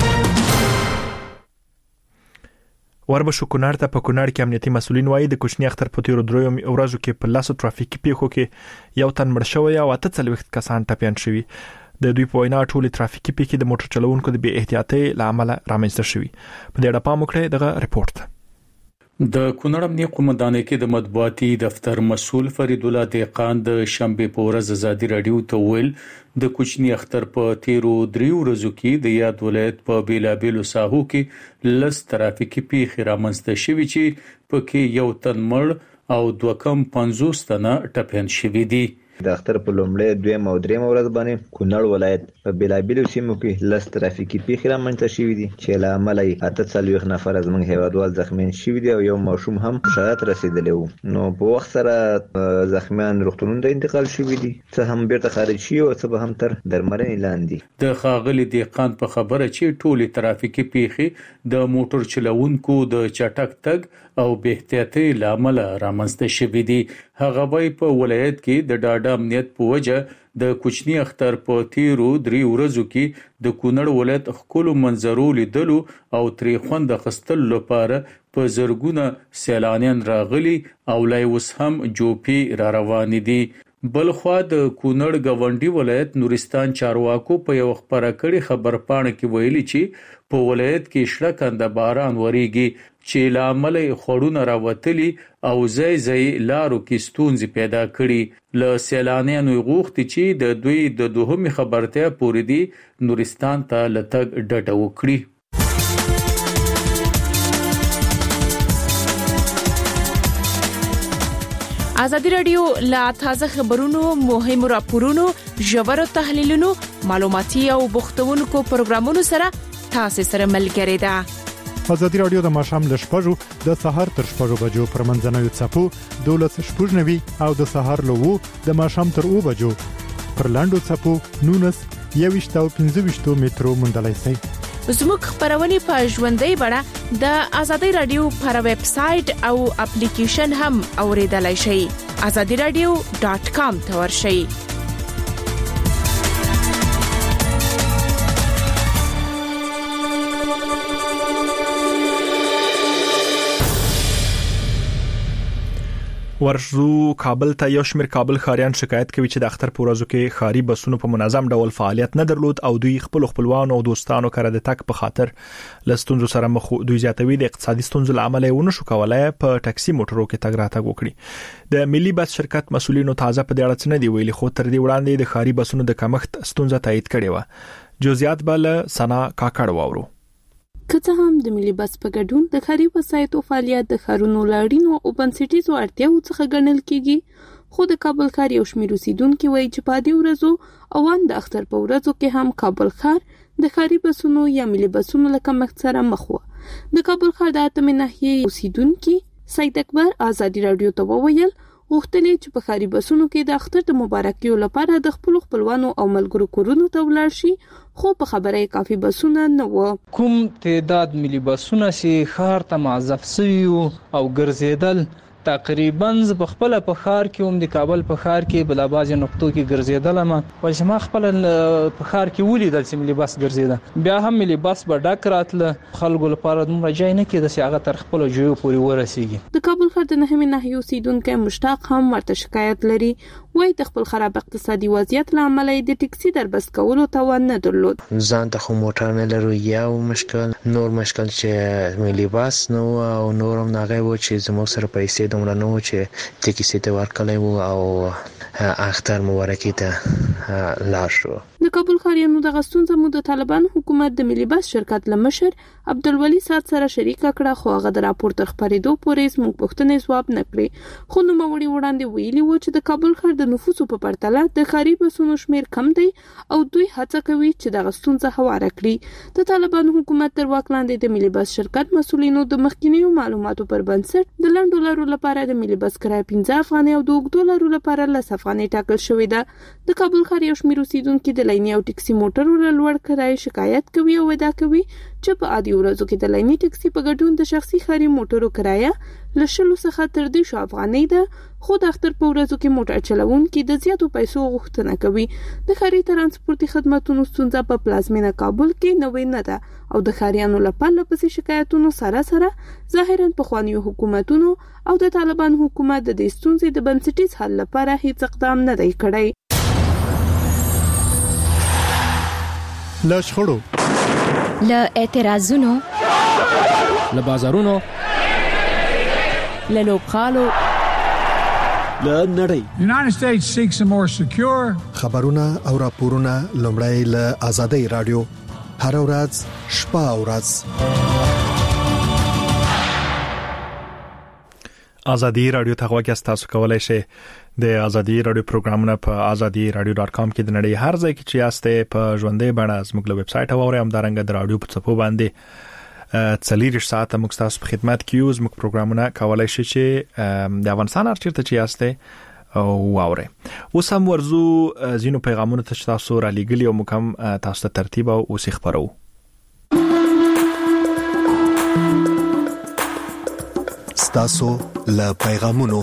وربشو کونړ ته په کونړ کې امنیتي مسولین وایي د کوچني اختر په تیرو درو ورځو کې په لاسو ترافیکي پیښو کې یو تن مړ شوی او اته څلوېښت کسان ټپیان شوي. د دوی په وینا ټولې ترافیکي پیښې د موټر چلوونکو د بې احتیاطۍ له امله رامنځته شوي. په دې اړه پام وکړئ دغه رپورت. د کونړ امنیه قومندانۍ کې د مطبوعاتي دفتر مسول فرید الله دهقان د شنبه په ورځ ازادي رادیو ته ویل د کوچني اختر په تیرو دریو ورځو کې د یاد ولایت په بیلابیلو ساحو کې لس ترافیکي پیښې رامنځته شوي چې پکې یو تن مړ او دوه کم پنځوس تنه ټپیان شوي دي. د اختر په لومړۍ دویم او دریم ورځ باندې کونړ ولایت په بیلابیلو سیمو کې لس ترافیکي پیښې رامنځته شوي دي چې له امله یې اته څلوېښت نفر زموږ هیوادوال زخمیان شوي دي او یو ماشوم هم شهادت رسېدلی وو. نو په وخت سره زخمیان روغتونونو ته انتقال شوي دي، څه هم بیرته خارج شوي او څه به هم تر درملنې لاندې. د ښاغلي دهقان په خبره چې ټولې ترافیکي پیښې د موټر چلوونکو د چټک تګ او بې احتیاطۍ له امله رامنځته شوي دي. هغه وايي په ولایت کې د ډاډه امنیت په وجه د کوچني اختر په تیرو درې ورځو کې د کونړ ولایت ښکلو منظرو لیدلو او ترې خوند اخیستلو لپاره په زرګونه سیلانیان راغلي او لا اوس هم جوپې را روانې دي. بلخوا د کونړ گاونډي ولایت نورستان چارواکو په یو خبره کړي خبر پاڼه کې ویلي چې په ولایت کې شړکنده باران وریږي چې لامل خړونه راوتلي او ځای ځای لارو کې ستونزې پیدا کړي. ل سیلانیانو غوښتي چې د دوی د دوهمي خبرتیا پورې دی نورستان ته لټګ ډډه وکړي. ازادي رادیو لا تازه خبرونو، مهمو راپورونو، ژورو تحلیلونو، معلوماتي او بوختونکو پروګرامونو سره تاسو سره ملګری ده. ازادي رادیو د ماښام ل شپږو د سهار تر شپږو بجو پر منځنوي څپو دولس شپږ نوي او د سهار له وو د ماښام تر اوو بجو پر لاندو څپو نونس یويشت او پنځه ویشت مترو مونډلای سي. زموږ خبرونه په ژوندۍ بڼه د ازادي رادیو پر ویب سټ او اپلیکیشن هم اوریدلای شئ. azadi radio dot com ته ورشئ. ورشو کابل ته یو شمېر کابل ښاریان شکایت کوي چې د اختر په ورځو کې ښاري بسونو په منظم ډول فعالیت نه درلود او دوی خپل خپلوان او دوستانو کړه د تک په خاطر لستونزو سره مخ دوی زیاتوي د اقتصادي ستونزو لامل ونه شو کولای په ټاکسي موټرو کې تګ راتګ وکړي. د ملي بس شرکت مسولینو تازه په دې اړه نه دی ویلي، خو تر دې وړاندې د ښاري بسونو د کمښت ستونزه تایید کړې و. جزئیات بل سنا کاکړ واورو. که څه هم د ملي بس په ګډون د ښاري وسایطو فعالیت د ښارونو له اړینو او بنسټیزو اړتیاوو څخه ګڼل کیږي، خو د کابل ښار یو شمېر اوسیدونکي وایي چې په عادي ورځو او ان د اختر په ورځو کې هم کابل ښار د ښاري بسونو یا ملي بسونو له کمښت سره مخ و. د کابل ښار د اتمې ناحیې اوسیدونکي سید اکبر ازادي رادیو ته وویل غوښتل چې په ښاري بسونو کې د اختر د مبارکیو لپاره د خپل خپلوانو او ملګرو کورونو ته ولاړ شي، خو په خبره کافي بسونه نه و. کوم تعداد ملي بسونه چې ښار ته معزف شوي او ګرځیدل تقریبا ز بخپل په ښار کې هم د کابل په ښار کې بل باز نقطو کې ګرځیدل، ما ولې ما خپل په ښار کې ولیدل چې ملي بس ګرځیدل، بیا هم ملي بس به ډک راتله، خلکو لپاره دومره ځای نه کېده چې هغه تر خپل جویو پورې ورسیږي. د کابل ښار د نهمې ناحیې اوسیدونکي مشتاق هم ورته شکایت لري، وایي د خپل خراب اقتصادي وضعیت له امله د ټکسي در بس کولو توان نه درلود. ځان ته خو موټر نه لرو، یو مشکل، نور مشکل چې ملي بس نو او نورم ناغه و چې زموږ سره پیسې دومره نه و چې ټکسي ته ورکړی وو او اختر مبارکي ته لاړ شو. د کابل ښاریانو دغه ستونزه مو د طالبان حکومت د ملي بس شرکت له مشر عبدالولي سات سره شریکه کړه، خو هغه د راپور تر خپرېدو پورې زموږ پوښتنې ځواب نه کړې. خو نوموړي وړاندې ویلي وو چې د کابل ښار د نفوسو په پرتله د ښاري بسونو شمېر کم دی او دوی هڅه کوي چې دغه ستونزه هواره کړي. د طالبان حکومت تر واک لاندې د ملي بس شرکت مسؤلینو د مخکینیو معلوماتو پر بنسټ د لنډو لارو لپاره د ملي بس کرایه پنځه افغانۍ او د اوږدو لارو لپاره لس افغانۍ ټاکل شوې ده. د کابل ښار یو شمېر اوسیدونکي د لیني او ټکسي موټرو له لوړ کرایې شکایت کوي او ادعا کوي چې په عادي ورځو کې د لیني ټکسي په ګډون د شخصي ښاري موټرو کرایه له شلو څخه تر دېرشو افغانۍ ده، خو د اختر په ورځو کې موټر چلوونکي د زیاتو پیسو غوښتنه کوي. د ښاري ترانسپورتي خدماتو ستونزه په پلازمینه کابل کې نوې نه ده او د ښاریانو له پرله پسې شکایتونو سره سره ظاهرا پخوانیو حکومتونو او د طالبان حکومت د دې ستونزې د بنسټیز حل لپاره هیڅ اقدام نه دی کړی. له شخړو، له اعتراضونو، له بازارونو، له لوبغالو، له نړۍ. United States seeks a more secure. خبرونه او راپورونه لومړی له آزادۍ رادیو هر ورځ شپه او ورځ ازادي رادیو ته غوږی تاسو کولای شئ د ازادي رادیو پروګرامونه په ازادي رادیو ډاټ کام کې د نړۍ هر ځای کې چې یاستئ په ژوندۍ بڼه زموږ له ویب سټ او هم دارنګ د رادیو په صفحو باندې څلور ساعت موږ تاسو په خدمت کې یو زموږ پروګرامونه کولای شئ چې د افغانستان هر چیرته چې یاستئ او واورئ. اوس هم ورزو زینو پیغامونه ته تاسو را لېږلي او موږ هم تاسو ته ترتیب او اوسې خبرو. ستاسو له پیغامونو.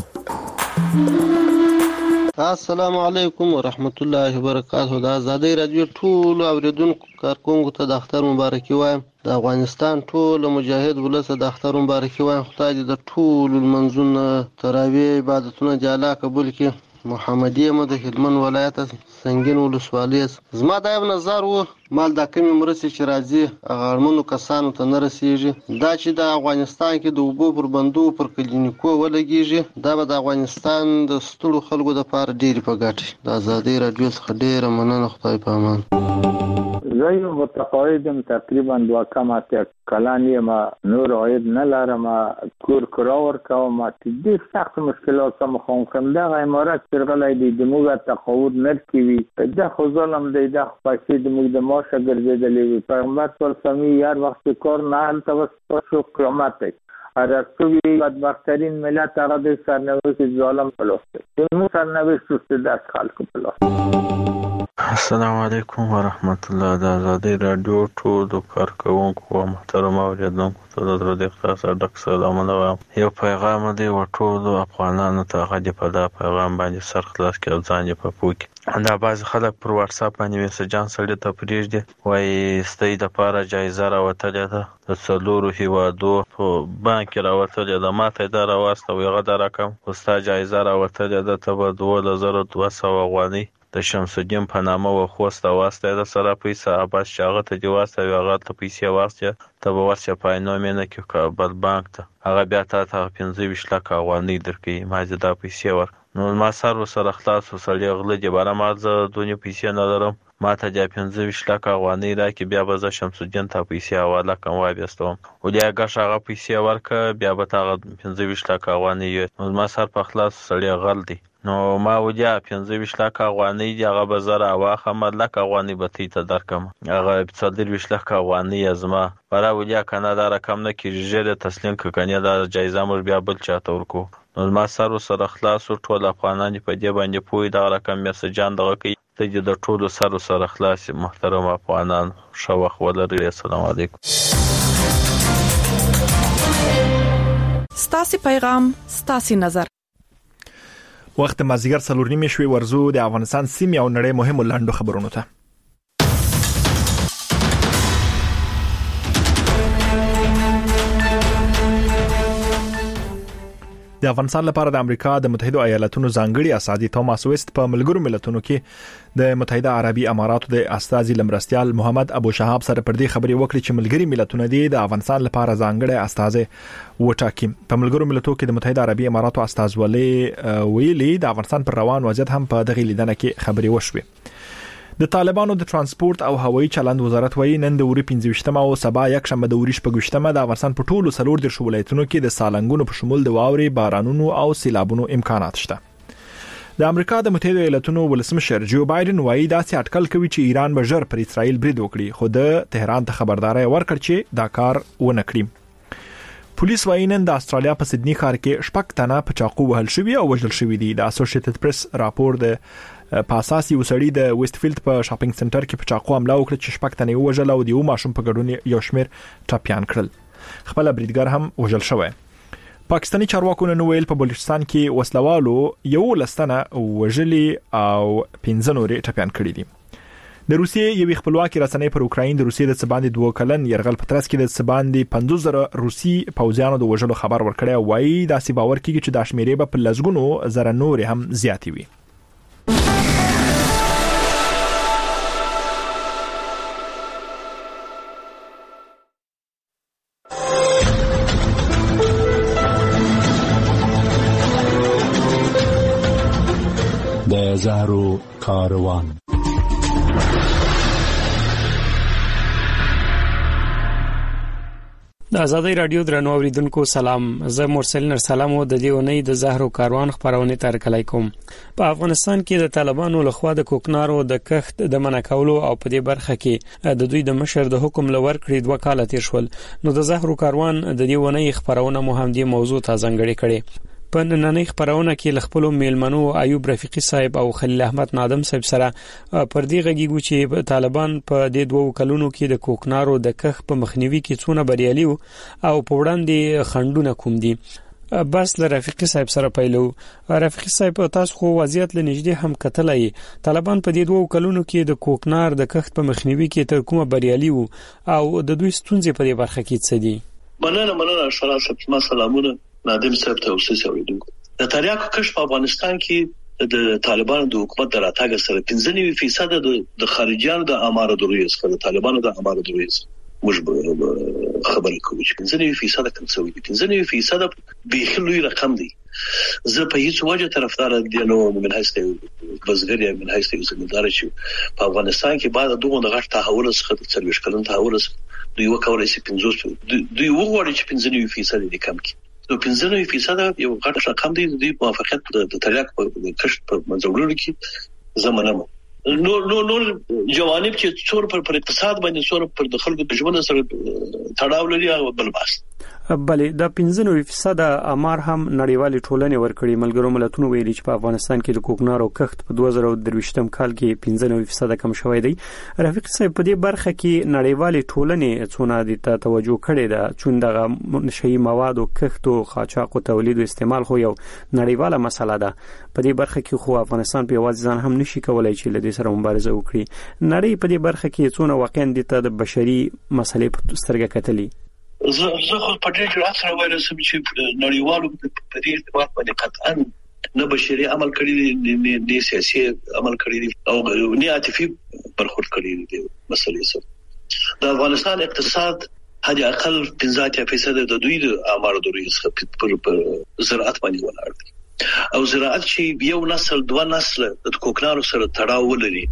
السلام علیکم ورحمت الله وبرکاته. د آزادۍ رادیو ټول اوریدونکو کارکونکو ته د اختر مبارکي وایم. د افغانستان ټول مجاهد ولس د اختر مبارکي وایم. خدای دې د ټول منځونه تراویح عبادتونه د الله قبول کړي. محمدي احمد هلمند ولایت سنگین ولسوالۍ. زما دا یو نظر و مال د کمی مرسي چې راځي هغه کسانو ته نه رسیږي، دا چې د افغانستان کې د اوبو پر بندو پر کلینیکو ولګیږي، دا به د افغانستان د ستړو خلکو د پاره ډېر په ګټه. د آزادۍ رادیو څخه ډېر مننه. خدای په امان. زه یو متقاعدم، تقریبا دوه کم اتیا کلن یم، نور عاید نه لرم، کور کرا ورکوم، ډېر سخت مشکلات سره مخامخ یم. دغه عمارت چې غلی دی د موږ تقاعد نه کوي، دا خو ظلم دی، دا خو پیسې د موږ د معاشه ګرځېدلې وي. پیغمبر صلی الله علیه وسلم هر وخت چې کار نه هلته وسپار شو قیامت دی. عربستوی بدبخترین ملت هغه د سرنوشت ظالم په لاس دی، زموږ سرنوشت اوس د خلکو په لاس. السلام علیکم ورحمت الله. د آزادۍ رادیو ټولو کارکوونکو او محترم اوریدونکو ته د درود اخلاص ډک سلامونه وایم. یو پیغام دی و ټولو افغانانو ته، هغه دې په دا پیغام باندې سر خلاص کړي او ځان یې په پوه کړي. دا بعضې خلک پر واټساپ باندې میسجان سړي ته پرېږدي، وایي ستاسو دپاره جایزه راوتلې ده د څلورو هېوادو په بانک کې راوتلې ده، ما ته یې دا راواستوي، هغه دا رقم خو ستا جایزه راوتلې ده، ته به دولس زره دوه سوه افغانۍ د شمس الدین په نامه و خوست واستوي د سره پیسې، بس چې هغه ته دې واستوي، هغه ته پیسې واستوي، ته به ورسې په عینومېنه کې کابل بانک ته، هغه بیا تا ته پنځه ویشت لکه افغانۍ درکوي. ما دې دا پیسې ور نو ما سر ورسره خلاص و، سړی غله دې باره ما زه دونې پیسې نه لرم، ما ته د پنځه ویشت لکه افغانۍ راکړي بیا به زه شمس الدین ته پیسې حواله کوم وایستم ولې هغه هغه پیسې ورکړه بیا به تا پنځه ویشت لکه افغانۍ نو ما سر په خلاص سړی غل دی نو ما وجه پنځه ویشت لکه افغانۍ دی هغه به زه راواخم لکه افغانۍ به تی ته درکم هغه څلور ویشت لکه افغانۍ ازما برا وجه کنه دا رقم نه کیږي ژر تسلیم ک کنه دا جایزه مر بیا بل چاته ورکو نو ما سر سره خلاص ټول افغانان په دې باندې پوي دا رقم میسجان دغه کوي ته د ټولو سر سره خلاص محترم افغانان شوخ ولري. السلام علیکم. ستاسو پیغام ستاسو نظر. وخت مازیګر څلور نیمه شوي ورزو د افغانستان سیمې او نړۍ مهمو لاندو خبرونو ته. د افغانستان لپاره د امریکا د متحده ایالاتونو ځانګړي اساسي توماس ویست په ملګرو ملتونو کې د متحده عربي اماراتو د استازي لمرستيال محمد ابو شهاب سره پر دې خبرې وکړي چې ملګري ملتونه د افغانستان لپاره ځانګړي استازي وټاکي. په ملګرو ملتونو کې د متحده عربي اماراتو استازولي ویلي د افغانستان پر روان وضعیت هم په دغه لیدنه کې خبرې وشوي. د طالبانو د ترانسپورت او هوایي چلند وزارت وایي نن د وری پنځه ویشتمه او سبا یک شنبه د وری شپږ ویشتمه د افغانستان په ټولو څلور د ولایتونو کې د سالنګونو په شمول د واوري بارانونو او سیلابونو امکانات شته. د امریکا د متحده ایالاتونو ولسمشر جو بایدن وایي دا چې اټکل کوي چې ایران به ژر پر اسرائیل برید وکړي خو د تهران ته خبرداري ورکړ چې دا کار ونه کړي. پولیس وایي نن د استرالیا په سیدنی ښار کې شپږ تنه په چاقو وهل شوي او وژل شوي دي. د اسوسییټډ پریس راپور د په اساس یو سړی د ویستفیلد په شاپینګ سنټر کې په چاقو حمله وکړه چې شپږ تنه وژل او د یو ماشوم په ګډون یو شمیر ټاپیان کړل. خپل بریدګر هم وژل شوی. پاکستاني چارواکو نن ویل په بلوچستان کې وسلوالو یو لستنه وژلي او پنځه نورې ټاپیان کړي دي. د روسیې یوې خپلواکي رسنۍ پر اوکراین د روسیې د سباندې دوه کلن يرغل په ترڅ کې د سباندې پنځوس زره روسي پوځیانو د وژلو خبر ورکړی او وايي دا سی باور کیږي چې د شمیرې په لزګونو زره نور هم زیاتی وي. د زهرو کاروان. د آزادۍ رادیو درنو اوریدونکو سلام. زه مرسل نرسلام او د دې ونې د زهرو کاروان خبرونه تر کلای کوم. په افغانستان کې د طالبانو لخوا د کوکنارو د کښت د منع کولو او په دې برخه کې د دوی د مشر د حکم لور کړی دوه کال تیر شول. نو د زهرو کاروان د دې ونې خبرونه مو هم دې موضوع ته ځانګړې کړي. په نننۍ خبرونه کې ل خپل میلمنو ایوب رفیقي صاحب او خلیل احمد نادم صاحب سره پر دې غږیږو چې طالبان په دې دوه کلونو کې د کوکنارو د کښ په مخنیوي کې څونه بریالي او په وړاندې خندونه کوم دي. بس ل رفیقي صاحب سره پیلو. رفیقي صاحب تاسو خو وضعیت لنږدې هم کتلای. طالبان په دې دوه کلونو کې د کوکنار د کښ په مخنیوي کې تر کومه بریالي او د دوی ستونزې په دې برخه کې څه دي؟ مننه مننه شرافت ما سلامونه نادم صاحب ته اوسه اوریدونکو. د تریاکو کښ په افغانستان کې د طالبانو د حکومت د راتګ سره پنځه نوي فیصد د خارجيانو د اماره دروي څخه د طالبانو د اماره دروي موږ خبرې کوو چې پنځه نوي فیصد کم څه وي. پنځه نوي فیصد به لوی رقم دی. زه په هیڅ وجه طرفدار دي نو من هسته بزګر یا من هسته زمیندار چې په افغانستان کې بعد دغه غټ تحول څخه د څلويش کلن تحول څخه دوی وکولای شي پنځوس دوی وګوري چې پنځه نوي فیصد دي کم کی. نو پنځه نوي فیصد یو غټ رقم دی. د موافقت د تریاک په کښت په منځوړلو کې زمانه نو نو نو جوانب چې څور پر پر اقتصاد باندې څور پر د خلکو د ژوند سره تړاو لري او بل باس. بلې د پنځه نوي فیصد امار هم نړیوالې ټولنې ورکړي. ملګرو ملتونو ویلي چې په افغانستان کې د کوکنارو کښت په دوه زره درویشتم کال کې پنځه نوي فیصد کم شوی دی. رفیق صاحب په دې برخه کې نړیوالې ټولنې څونه د توجه کړې ده چې دغه نشئی مواد او کښت او قاچاق او تولید او استعمال خو یو نړیواله مسله ده. په دې برخه کې خو افغانستان په یوازې ځان هم نشي کولای چې له دې سره مبارزه وکړي. نړۍ په دې برخه کې څونه واقعا د بشري مسلې په سترګه کتلي. زه زه خو په دې کې اصل وایي چې نړیوالو په دې ارتباط باندې قطعا نه بشري عمل کړی دي نه سیاسي عمل کړی دي او نه عاطفي برخورد کړی دي. مسلې سره د افغانستان اقتصاد حد اقل پنځه فیصد د دوی د امارو دوی څخه پر زراعت باندې ولاړ دي او زراعت چې یو نسل دوه نسل د کوکنارو سره تړاو لري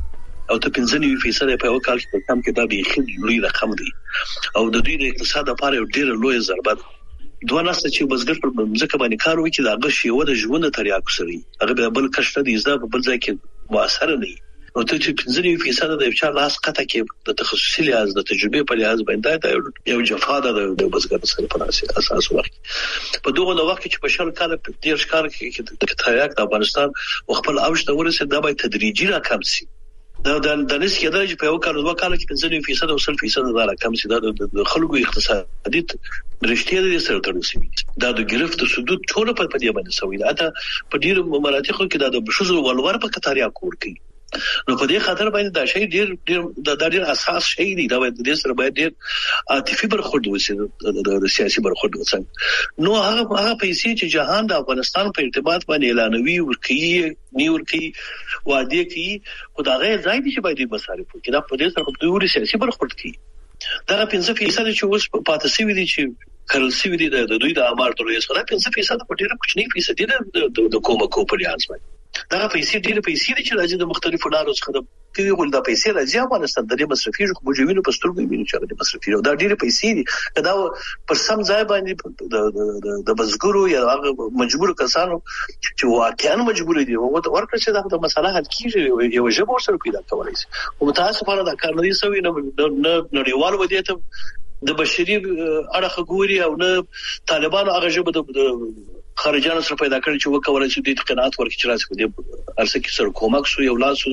او ته پنځه نوي فیصد په یو کال کې په کم کې دا به لوی رقم دی او د دوی د اقتصاد لپاره یو ډیر لوی ضربه ده. دوه نسل چې بزګر پر ځمکه باندې کار وکړي دا غش یو د ژوند تریاکو سره هغه بل کښته دي زده په بل ځای کې مؤثر نه وي. او ته چې پنځه نوي فیصد د یو چا لاس قطع کې د تخصصي لحاظ د تجربه په لحاظ باندې دا یو جفا ده د بزګر سره په اساس وخت په دغه وخت کې په شل کال په ډیر ښکار کې د تریاک د افغانستان خپل اوج ته ورسېد دا به تدریجي راکم شي. دا د دنس کې درجه په یو کال دوه کال کې پنځه نوي فیصد او سل فیصد دا راکم شي. دا د خلکو اقتصادي رښتیا دي سره تړل شي. دا د ګرفت سدود ټول په پدې باندې سوي ده. اته په ډیر مراتخو کې دا د بشوز ولور په کتاریا کور کوي. نو په دې خاطر باندې دا شی ډیر ډیر د ډیر اساس شی دی. دا د دې سره باید ډیر عاطفي برخورد وشي د سیاسي برخورد وشي. نو هغه هغه پیسې چې جهان د افغانستان په ارتباط باندې اعلانوي ورکی نیورکی وعده کی خدای ځای دي چې باید مصارف وکړي. دا په دې سره په ډیر سیاسي برخورد کوي. دا پنځه فیصد چې اوس پاتې شوی دي چې کرنسي وی دي د دوی د امارت ریاست خدای پنځه فیصد په ډیر کوچنی فیصد دي د کومه کوپریانس باندې دا پیسې ډېر پیسې دي چې راځي د مختلفو لارو څخه د کوي ول دا پیسې راځي افغانستان د مصرفي مجومینو په سترګو ویني چې د مصرفي دا ډېر پیسې دي. دا پر سم ځای باندې د د بزګرو یا هغه مجبور کسانو چې واقعا مجبور دي او د ورکړه چې دا مسله حل کیږي یو ژبه سره پیدا کولای شي. او متاسفانه دا کار نه دی سوی. نه نړیوال ودیته د بشري اړه غوري او نه طالبانو هغه ژبه د خارجانو سره پیدا کړی چې وکولای شي د قناعت ورکړي چې راځي په دې ارسه کې سره کومک سو یو لاس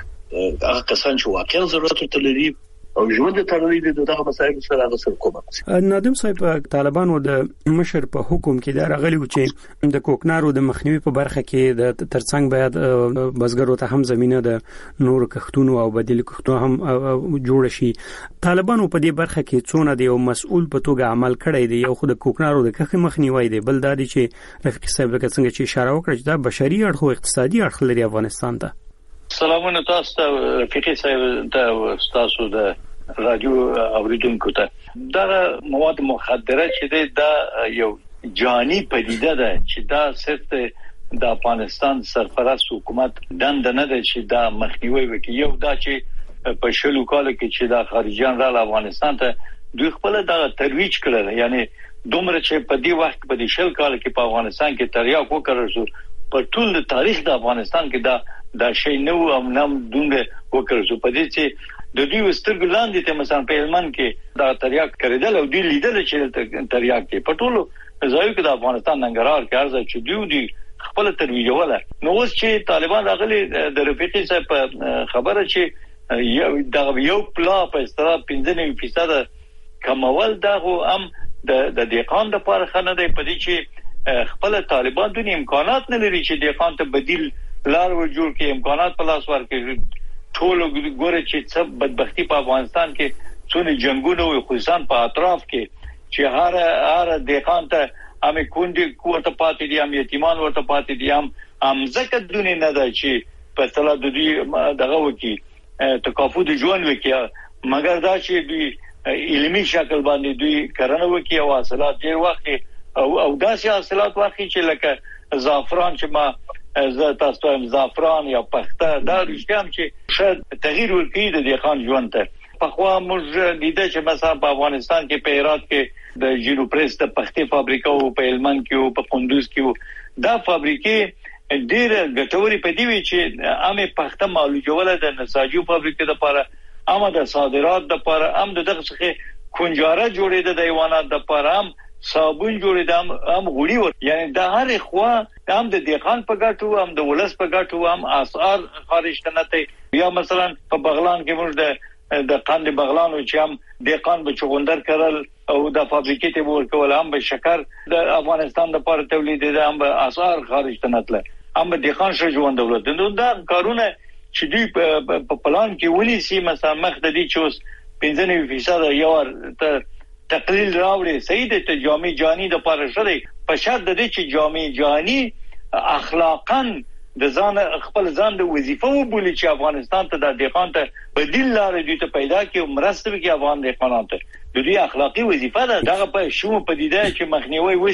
هغه کسان چې واقعا ضرورت لري او ژوند ته لري دغه مسایل سره هغه سره کومک. نادم صاحب طالبانو د مشر په حکم کې دا راغلی و چې د کوکنارو د مخنیوي په برخه کې د ترڅنګ باید بزګرو ته هم زمينه د نور کښتونو او بدیل کښتونو هم جوړ شي. طالبانو په دې برخه کې څونه دی او مسؤل په توګه عمل کړی دی. یو خود کوکنارو د کښ مخنیوي دی بل دا دی چې رفیق صاحب لکه څنګه چې اشاره وکړه چې دا بشري اړخ او اقتصادي اړخ لري افغانستان ته. سلامونه تاسو ته رفیق صاحب ته تاسو د رادیو اوریدونکو ته. دا مواد مخدره چې دا یو جانی پدیده ده چې دا صرف د افغانستان سرپرست حکومت دند نه ده چې دا مخنیوي وکړي. یو دا چې په شلو کال کې چې دا خارجيان را افغانستان ته دوی خپل دا ترویج کړل. یعنی دومره چې په دې وخت په دې شل کال کې په افغانستان کې تریاک وکړل شو په ټول تاریخ د افغانستان کې دا دا شی نو او نام دومره وکړل شو. په دې چې د دوی سترګو لاندې ته مثلا په هلمند کې دا تریاک کړیدل او دوی لیدل چې تریاک کې په ټولو ځایو کې د افغانستان ننګرهار کې ارزه چې دوی دوی خپل ترویجوله. نو اوس چې طالبان راغلي د رفیق صاحب خبره چې یو دا یو پلا په استرا پنځه نوي فیصد کمول دا هم د د دیقان د لپاره خنه دی. په دې چې خپل طالبان د امکانات نه لري چې دیقان ته بدیل لار وجوړ کې امکانات په لاس ورکړي. ټول ګوره چې څه بدبختی په افغانستان کې څونه جنگونه او خصوصا په اطراف کې چې هر هر دیقان ته امې کونډي کوته پاتې دي ام یتیمان ورته پاتې دي ام ام زکه دونه نه ده چې په تل د دې دغه وکی تکافو د ژوند وکي مګر دا چې دوی علمي شکل باندې دوی کرنه وکي او حاصلات ډیر وخت او او داسې حاصلات واخلي چې لکه زعفران چې ما زه تاسو هم زعفران یا پخته دا رښتیا چې شاید تغییر ورکړي د دیقان ژوند ته. په خو موږ لیدل چې مثلا په افغانستان کې په هرات کې د جینو پریس د پختې فابریکه او په هلمند کې او په کندوز کې دا فابریکې ډېر ګټوري پدې وی چې عامه پخته معلوموله د نساجي فابریکې لپاره عامه د صادرات لپاره هم دغه څخه کنجاره جوړېده د حیوانات لپاره هم صابون جوړېدم هم غوړي ور یعنی د هر خوا هم د دیقان په ګټو هم د ولس په ګټو هم اسعار خارج تنته. یا مثلا په بغلان کې موږ د د قند بغلان چې هم دیقان به چغندر کړل او د فابریکې ته ورکول هم به شکر د افغانستان لپاره تولید دي هم به اسعار خارج تنتله هم دیقان شو ژوند دولت. نو دا کارونه چې دوی په پلان کې ونی سي مثلا مخددي چوس پنځه نوي فیصد یو تقلیل راوړي صحیح د جامع جانی د پاره شری په شرط د دې چې جامع جانی اخلاقاً د ځان خپل ځان د وظیفه وبولي چې افغانستان ته د دیقان ته بدیل لارې دوی ته پیدا کړي او مرسته وکړي افغان دیقانان ته د دې اخلاقی وظیفه ده. دغه په شوم پدیده چې مخنیوي وسی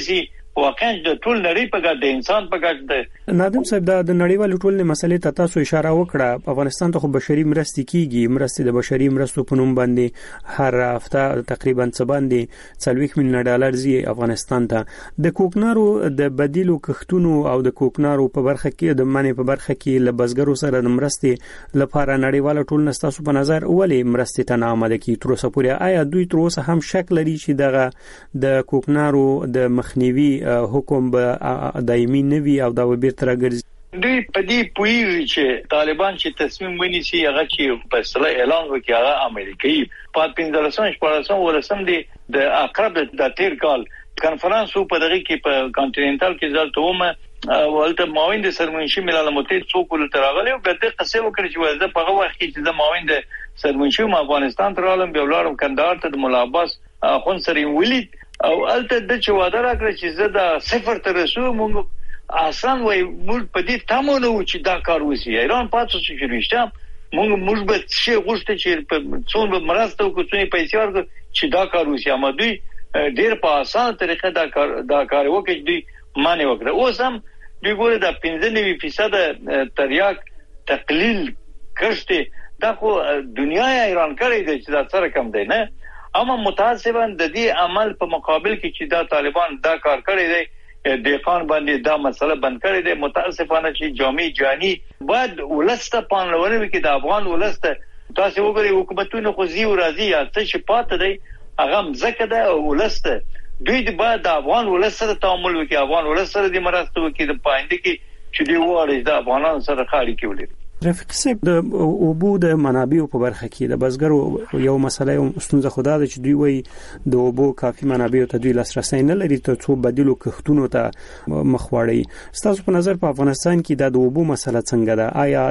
واقعا د ټول نړۍ په ګټه د انسان په ګټه ده. نادم صاحب دا د نړیوال ټولنې مسلې ته تاسو اشاره وکړه. په افغانستان ته خو بشري مرستې کیږي، مرستې د بشري مرستو په نوم باندې هر هفته تقریبا څه باندې څلوېښت میلیونه ډالر زی افغانستان ته. د کوکنارو د بدیلو کښتونو او د کوکنارو په برخه کې د منې په برخه کې له بزګرو سره د مرستې لپاره نړیوال ټولنه تاسو په نظر ولې مرستې ته نه آماده کی تر اوسه پورې؟ آیا دوی تر اوسه هم شک لري چې دغه د کوکنارو د مخنیوي حکم به دایمي نه وي او دا به بیرته راګرځي؟ دوی په دې پوهیږي چې طالبان چې تصمیم ونیسي هغه چې فیصله اعلان وکړي هغه امریکایي په پنځلسم شپږم ولسم دی د اقرب د تیر کال کانفرنس په دغه کې په کانټیننټال کې ځل تومه ولته معاون د سرمنشي ملل متحد څوک ول تراغلی او به د قصې وکړي چې ولته په هغه وخت کې چې د معاون د سرمنشي افغانستان تر عالم به ولارم کندهار ته د مولا عباس خون سره ولید او الته د چې وعده راکړه چې زه د صفر تر رسو مونږ آسان وای موږ په دې تمو نو چې دا کار وسی ایران پاتې شو چې رښتیا مونږ موږ به شي غوښته چې په څون به مرسته وکړو څونې پیسې ورکړو چې دا کار وسی اما دوی ډیر په اسانه طریقه دا کار دا کار وکړي دوی معنی وکړه. اوس هم دوی ګوره د پنځه نوي فیصد تریاک تقلیل کړشته دا خو دنیا ایران کړی دی چې دا سره کم دی نه. اما متاسفانه د دې عمل په مقابل کې چې دا طالبان دا کار کړی دی دهقان باندې دا مسله بند کړی دی. متاسفانه چې جامع جانی باید ولسته پانلونه کې د افغان ولسته تاسو وګورئ حکومتونه خو زی او راضی یا څه چې پات دی هغه مزکه ده ولسته دوی د باید د افغان ولسته تعامل وکړي، افغان ولسته د مرسته وکړي د پاینده کې چې دی وړي د افغانانو سره خالي کولې. رفیق صاحب د اوبو د منابعو په برخه کې د بزګرو یو مسله یو ستونزه خدا ده چې دوی وایي د اوبو کافي منابعو ته دوی لاسرسي نه لري ته څو بدیلو کښتونو ته مخ وړي. ستاسو په نظر په افغانستان کې د اوبو مسله څنګه ده؟ آیا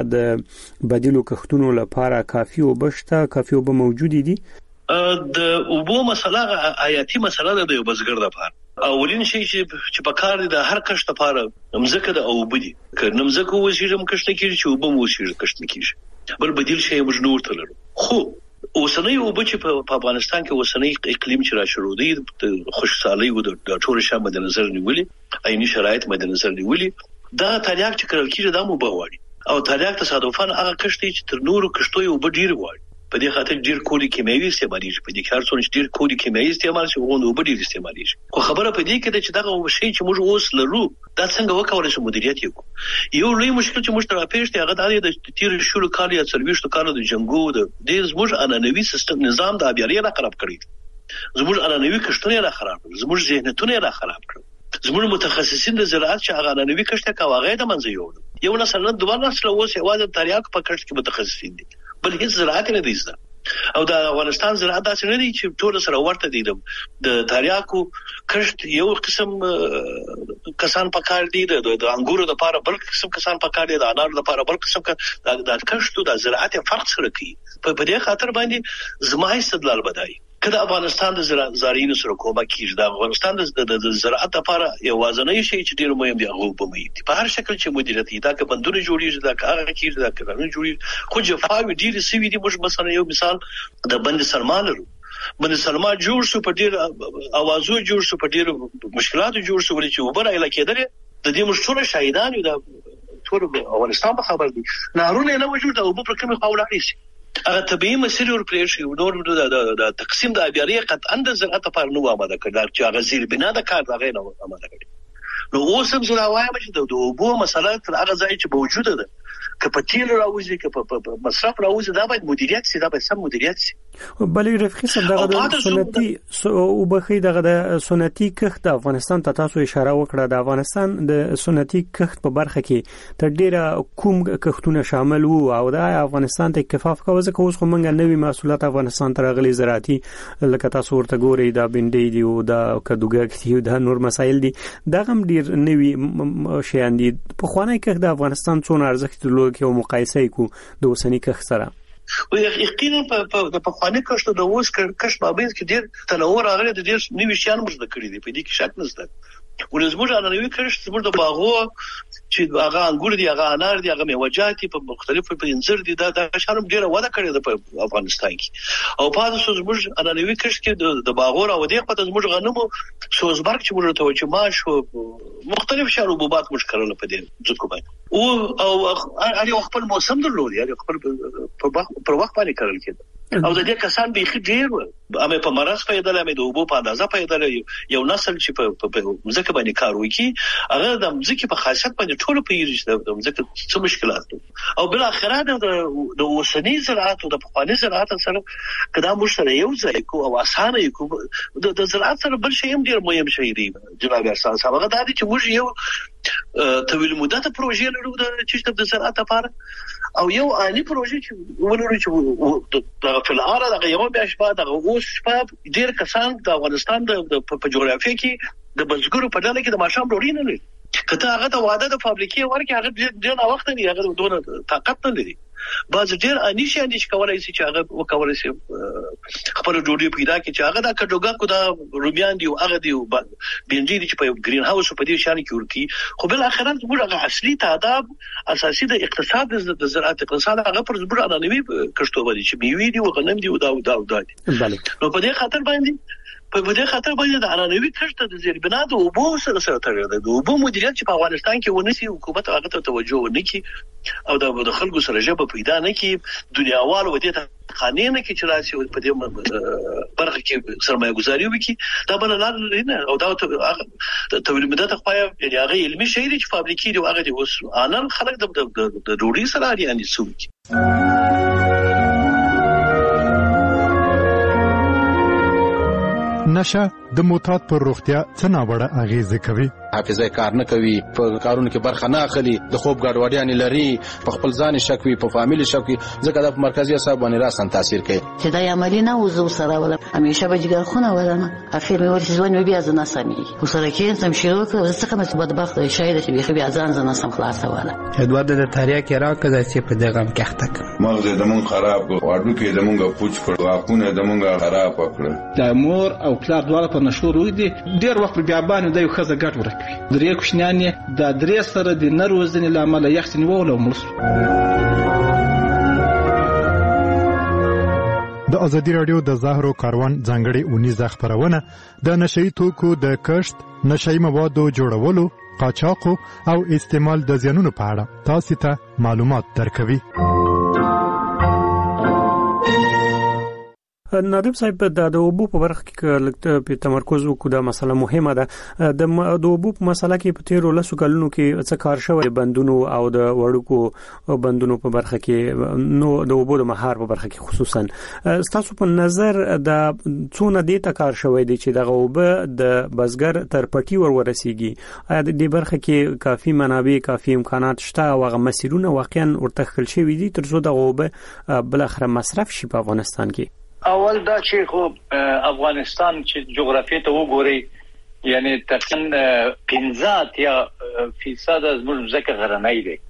د بدیلو کښتونو لپاره کافي اوبه شته، کافي اوبه موجود دي؟ د اوبو مسله حیاتي مسله ده د یو بزګر لپاره. اولین شي چې په کار دي د هر کښت لپاره مزکه د اوبه دي که نمزکه وسیږم کښت کیږي چې اوبه مو وسیږي کښت کیږي بل بدیل شي موږ نور تللو. خو اوسنۍ اوبه چې په افغانستان کې اوسنۍ اقلیم چې را شروع دي د خوشحالي او د ټول شامل مد نظر نیولې عیني شرایط مد نظر نیولې دا تریاک چې کړل کیږي د مو بغواړي او تریاک تصادفاً هغه کښت چې تر نورو کښتو اوبه ډیر وایي په دې خاطر ډیر کولی کیمیاوي استعمالي په دې کار څون ډیر کولی کیمیاوي استعمال شي او نو بدیل استعمالي خو خبره په دې کې چې دغه شی چې موږ اوس لرو دا څنګه وکولای شو مدیریت یو یو لوی مشکل چې موږ تر پیښ دی هغه د تیر شلو کال یا څلويشتو کال د جنگو د دې زموږ انانوي سیستم نظام د ابياري را خراب کړی زموږ انانوي کښتونه را خراب کړ زموږ ذهنیتونه را خراب کړ زموږ متخصصین د زراعت چې هغه انانوي کښت کاوه د منځ یو یو نسل نه دوه نسل اوس یوازې تریاک په کښت کې متخصصین دي بل هیڅ زراعت نه دي او د افغانستان زراعت داسې نه دي چې ټول سره ورته دي د تریاکو کښت یو قسم کسان پکار دي د انګورو لپاره بل قسم کسان پکار دي د انارو لپاره بل قسم د کښت د زراعت فرق سره کوي په دې خاطر باندې زما استدلال بدای کله افغانستان د زراعتینو سره کومه کیږي د افغانستان د زراعت لپاره یو وازنۍ شي چې ډیر مهم دی هغه به مې په هر شکل چې مدیریت دا که بندونه جوړیږي دا که هغه کیږي دا که قانون جوړیږي خو جفاوی ډیر سوي دي موږ مثلا یو مثال د بند سلمان لرو بند سلمان جوړ شو په ډیر اوازو جوړ شو په ډیر مشکلاتو جوړ شو ولې چې وبره علاقې ده د دې مشهور شاهدان یو د ټول افغانستان په خبر دي نارونه نه وجود او په کومه خاوله شي هغه طبيعي مسیر ور پرې شي نور د تقسیم د ابياري قطعا د زراعت لپاره نو آماده کړل چې هغه زیر بنا د کار دغه نه آماده کړي نو اوس هم زه وایم چې د اوبو مسله تر هغه ځای چې موجوده ده که په تیل راوځي که په مصرف راوځي دا باید مدیریت شي دا باید سم مدیریت شي. بلې رفقي صاحب دغه د سنتي او بخي دغه د سنتي کښت د افغانستان ته تاسو اشاره وکړه د افغانستان د سنتي کښت په برخه کې تر ډیره کوم کښتونه شامل وو او د افغانستان ته کفاف کوي ځکه اوس خو موږ نوي محصولات افغانستان ته راغلي زراعتي لکه تاسو ورته ګورئ دا بنډۍ دی او دا کدوګک دی دا نور مسایل دي دا هم ډیر نوي شیان دي په خوانه کې د افغانستان څونه ارزښت درلود کې او مقایسه کو د اوسنی کښت سره او یقینا په د پخوانی کښت د اوس کښت مابین کې ډیر تنوع راغلی د ډیر نوي شیان موږ د کړی دي په دې کې شک نشته ولزموږ عنعنوي کښت زموږ د باغو چې هغه انګور دي هغه انار دي هغه میوه‌جات دي په مختلفو په انځر دي دا د شرم ډیره وده کړې ده په افغانستان کې او په تاسو زموږ عنعنوي کښت کې د باغو او د خپل زموږ غنمو سوزبرګ چې موږ ته و چې ماش مختلف شربوبات موږ کړل په دې ځکه باندې او او هغه خپل موسم درلود یعنی خپل په وخت باندې کړل کېده او د دې کسان به خې ډیر امه په مرز پیدا لمه د وبو په اندازه پیدا یو نسل چې په مزکه باندې کار وکي هغه د مزکه په خاصیت باندې ټول پیږي د مزکه څه مشکلات او بل اخره د د اوسنی زراعت او د پخوانی زراعت سره کدا موږ سره یو ځای کو او اسانه کو د زراعت سره بل شی هم ډیر مهم شي دی جناب اساس هغه د دې چې موږ یو طویل مدته پروژې لرو د چې د زراعت لپاره او یو عالی پروژې چې ولرو چې په لاره د یو بیا شپه د اوس شپه ډیر کسان د افغانستان د په جغرافیه کې د بزګرو په ډله کې د ماشام ډوډۍ نه لري کته هغه د واده د فابریکې ورکه هغه ډیر وخت دی هغه دونه طاقت نه لري باز ډیر انیش اندیش کولای شي چې هغه وکولای شي خپل ډوډۍ پیدا کړي چې هغه د کډوګا کو د رومیان دی او هغه دی بنجي دي چې په گرین هاوس په دې شان کې ورکی خو بل اخرت موږ هغه اصلي تعداد اساسي د اقتصاد د زراعت اقتصاد هغه پر زبر انانوي کښتو باندې چې میوي دي او غنم دي او دا او دا دي نو په دې خاطر باندې په دې خاطر باندې د عنعنوي کښت د زیربنا د اوبو سره سره تړاو لري د اوبو مدیریت چې په افغانستان کې ونسي حکومت هغه ته توجه ونکړي او د خلکو سره جبه پیدا نه کړي دنیاوال ودې ته قانون کې چې راسي په دې برخه کې سرمایه گذاري وکړي دا بل نه نه او دا ته تولید مدته خو یعنی هغه علمي شی دی چې فابریکې دی هغه دی اوس انن خلک د ډوډۍ سره یعنی سوق نشه د موتات پر روغتیا څه ناوړه اغیزه کوي حافظه کار نه کوي په کارونو کې برخه نه اخلي د خوب ګډوډیان لري په خپل ځان شک وي په فامیل شک وي ځکه د مرکزی اعصاب باندې راسن تاثیر کوي چې دا عملی نه وزو سره ولا همیشه به جګر خونه ولنه اخر مې ورته ځوان بیا ځنه سمي وسره کې سم شروع کړ څه کومه بدبخت شاید چې بیا ځان ځنه سم خلاصه ولا ادوارد د تاریخ کې راکړه چې په دغه کې تک مغز د مون خراب واړو کې د مونږه پوچ کړ واقونه د مونږه خراب کړ د مور او پلار دواړه په نشو روي دي ډیر وخت بیا باندې د یو خزه ګټ ورکوي درې کوشنیان د درې سره د نروزنې لامل یخت نیول او مړ د ازادي رادیو د زهرو کاروان ځانګړي اونیزه خبرونه د نشئی توکو د کښت نشئی موادو جوړولو قاچاق او استعمال د زیانونو په اړه تاسو ته معلومات درکوي نادم صاحب د اوبو په برخه کې لکه په تمرکز وکړو دا مسله مهمه ده د اوبو په مسله کې په تیرو لسو کلونو کې څه کار شوی بندونو او د وړوکو بندونو په برخه کې نو د اوبو د مهار په برخه کې خصوصا تاسو په نظر د څونه د تا کار شوی دی چې د اوبو د بزګر تر پټي ور ورسیږي د دې برخه کې کافي منابع کافي امکانات شته او هغه مسیرونه واقعا ورته خل شوی دي تر څو د اوبو بل اخر مصرف شي په افغانستان کې اول دا چې خو افغانستان چې جغرافیه ته وګوري یعنی تقریبا پنځه یا فیصد از موږ ځکه غرنۍ دي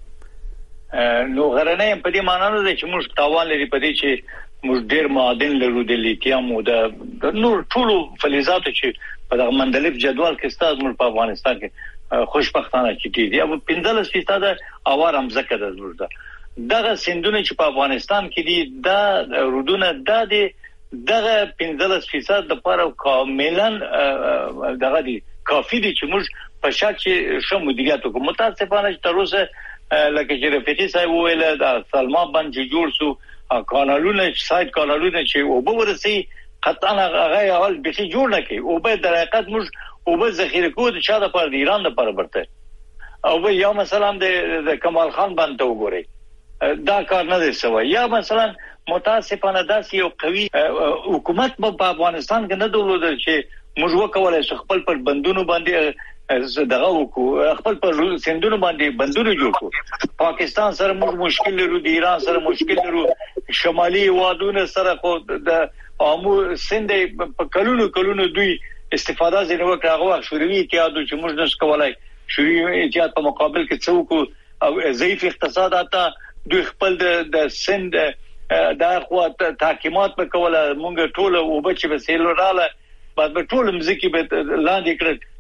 نو غرنۍ په دې معنی نه ده چې موږ تاوان لري په دې چې موږ ډېر معادن لرو د لیتیم او د نور ټولو فلزاتو چې په دغه مندلب جدول کې ستاسو موږ په افغانستان کې خوشبختانه چې دي او پنځه فیصد اوار هم ځکه ده موږ ده دغه سندونه چې په افغانستان کې دي دا رودونه د دې دغه پنځه فیصد د لپاره کاملا دغه دي کافي دي چې موږ په شک چې شمو مدیریت وکړو متاسفانه چې تر اوسه لکه چې رفیقي صاحب ویل د سلما باندې جوړ سو کانالونه سایت کانالونه چې او به ورسي قطعا هغه اول به جوړ نه کوي او به د حقیقت موږ او به ذخیره کوو د چا د پر ایران د پر برته او به یا مثلا د کمال خان باندې وګوري دا کار نه دی سوی یا مثلا متاسفانه داسې یو قوي حکومت په افغانستان کې نه درلودل چې موږ وکولای شو خپل پر بندونو باندې دغه وکړو خپل پر سندونو باندې بندونه جوړ کړو پاکستان سره موږ مشکل لرو د ایران سره مشکل لرو شمالي وادونه سره خو د عامو سند په کلونو کلونو دوی استفاده زینه وکړه هغه شوروي اتحاد چې موږ نس کولای شوروي اتحاد په مقابل کې څوک او ضعیف اقتصادات دوی خپل د سند دا خو تحکیمات په کوله مونږ ټول او بچي به سیل رااله بعد به ټول مزکی به لاندې کړ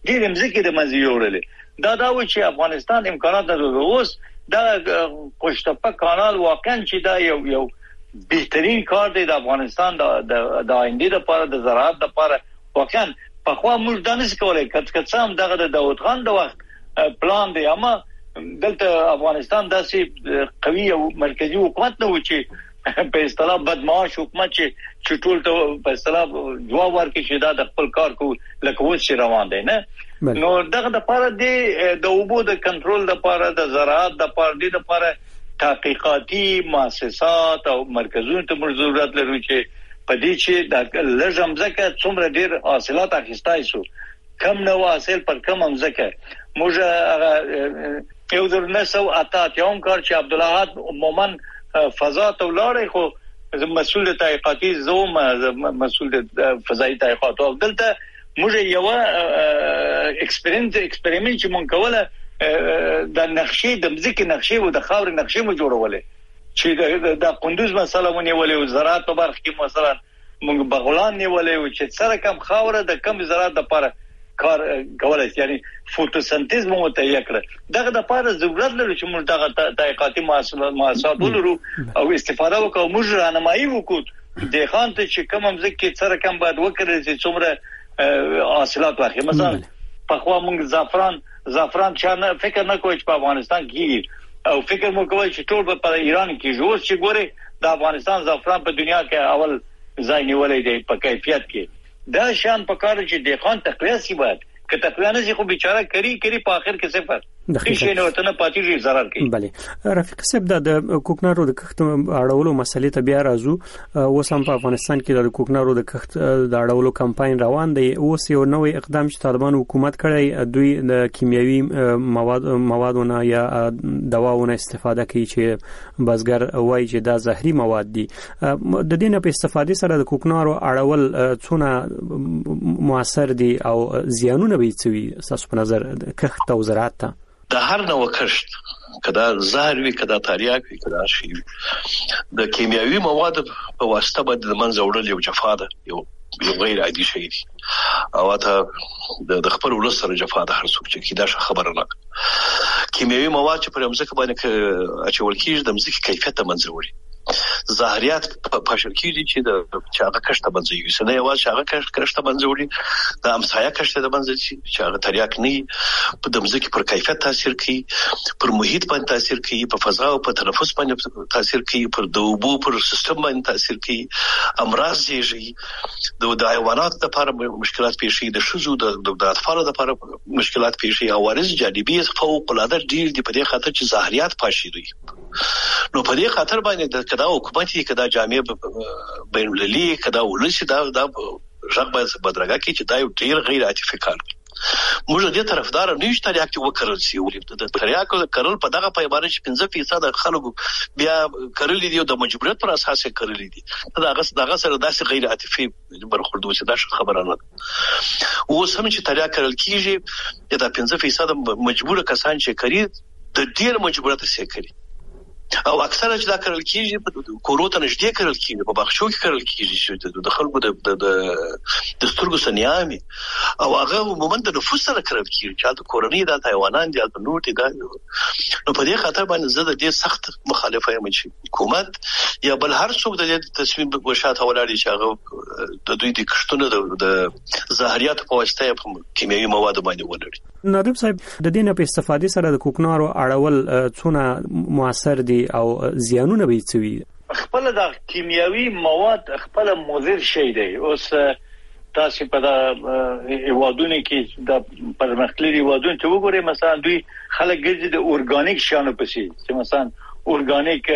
ډېر مزګي د منځ یوړل دا دا و چې افغانستان امکانات لري اوس دا قشتپه کانال واقعا چې دا یو یو بهترین کار دی د افغانستان د د آینده لپاره د زراعت لپاره واقعا په خوا موږ دانش کولای کټ کټ سم دغه د داوود خان د وخت پلان دی اما دلته افغانستان داسې قوي او مرکزی حکومت نه و چې په اصطلاح بدمعاش حکومت چې ټول ته په اصطلاح جواب ورکړي چې دا د خپل کار کو لکه اوس چې روان دی نه نو دغه د لپاره دی د اوبو د کنټرول لپاره د زراعت لپاره دی لپاره تحقیقاتي مؤسسات او مرکزونو ته موږ ضرورت لرو چې په دې چې د لږم زکه څومره ډیر حاصلات اخیستای شو کم نو حاصل پر کم هم زکه موږ یو در نسو اتات یوم کار چې عبدالله مومن فضا ته ولاړی خو مسؤل تحقیقاتي زوم مسؤل فضایي تحقیقات او دلته موږ یو ایکسپریمنت ایکسپریمنت چې مونږ کوله د نقشې د مځکې نقشې او د خاور نقشې مو جوړولې چې د قندوز مسله ونیولې او زراعت په برخه کې مثلا مونږ بغلان نیولې او چې سره کم خاور د کم زراعت لپاره کار کولای شي یعنی فوتوسنتیز مو ته یکړه دغه د لپاره ضرورت لري چې موږ دغه تحقیقاتي مؤسسات ولرو او استفاده وکړو موږ راهنمایي وکړو د خان ته چې کوم ځکه سره کم باید وکړي چې څومره حاصلات واخلي مثلا په خوا موږ زعفران زعفران چې فکر نه کوی چې په افغانستان کې او فکر مو کوي چې ټول په ایران کې جوړ شي ګوره د افغانستان زعفران په دنیا کې اول ځای نیولې دی په کیفیت کې دا شان په کار چې د خان تقویه سی باید که تقویه نه شي خو بیچاره کری کری په اخر کې صفر هیڅ نه وته نه پاتې ضرر کوي بله رفیق صاحب د کوکنارو د کښت اړولو مسلې ته بیا راځو اوس هم په افغانستان کې د کوکنارو د کښت د اړولو کمپاین روان دی اوس یو نوې اقدام چې طالبان حکومت کړی دوی د کیمیاوي مواد موادونه یا دواونه استفاده کوي چې بازګر وایي چې دا زهري مواد دي د دې نه په استفادې سره د کوکنارو اړول څونه موثر دي او زیانونه به څه تاسو په نظر کښت او زراعت ته د هر نوع کښت کدا زهر وی کدا تریاک وی کدا شی د کیمیاوي مواد په واسطه باندې د منځ وړل یو جفا ده یو یو غیر عادي شی دی او ته د خپل ولسره جفا ده هر څوک چې دا خبره نه کیمیاوي مواد چې پر امزکه باندې اچول کیږي د مزکه کیفیت منځ وړي زهريات په شرکې چې د چاغه کښته باندې یو سنه یو چاغه کښته باندې وړي د امسایه کښته د باندې چې چاغه تریاک نه په د مزکی پر کیفیت تاثیر کوي پر محیط باندې تاثیر کوي په فضا او په تنفس باندې تاثیر کوي پر د اوبو پر سیستم باندې تاثیر کوي امراض زیږي د د حیوانات لپاره مشکلات پیښ شي د شذو د اطفالو لپاره مشکلات پیښ شي او ورز جانبي فوق العاده ډیر دی په دې خاطر چې زهريات پاشي دي نو په دې خاطر باندې کدا حکومتي کدا جامع بین المللي کدا ولسی دا دا ژغ باید بدرګه کی چې دا یو ډیر غیر عاطفي کار موږ دې طرفدار نه یو چې تریاک وکړل سی ولې د تریاک کړل په دغه پیمانه چې پنځه فیصد خلکو بیا کړل دي او د مجبوریت پر اساس کړل دي دا غس دغه سره داسې غیر عاطفي برخورد وسی دا خبره نه او سم چې تریاک کړل کیږي دا پنځه فیصد مجبور کسان چې کړي د ډیر مجبوریت سره کړي او اکثره چې دا کړل کیږي کوروته نشته کړل کیږي په بخښو کې کړل کیږي چې د خلکو د د سترګو سنیامي او هغه عموما د نفوس سره کړل کیږي چې د کورنۍ د حیوانات د نوټ دا نو په دې خاطر باندې زه د دې سخت مخالفه یم چې حکومت یا بل هر څوک د دې تصمیم په وشات ولاړ شي هغه د دوی د کښتونو د زهريات په واسطه په کیمیاوي مواد باندې ولري نادب صاحب د دې نه په استفادې سره د کوکنارو اړول څونه موثر دي او زیانونه به څه خپل د کیمیاوي مواد خپل مضر شي دی اوس تاسو په د ایوادونه کې د پرمختللي ایوادونه ته وګورئ مثلا دوی خلک ګرځي د اورګانیک شانو پسې چې مثلا اورګانیک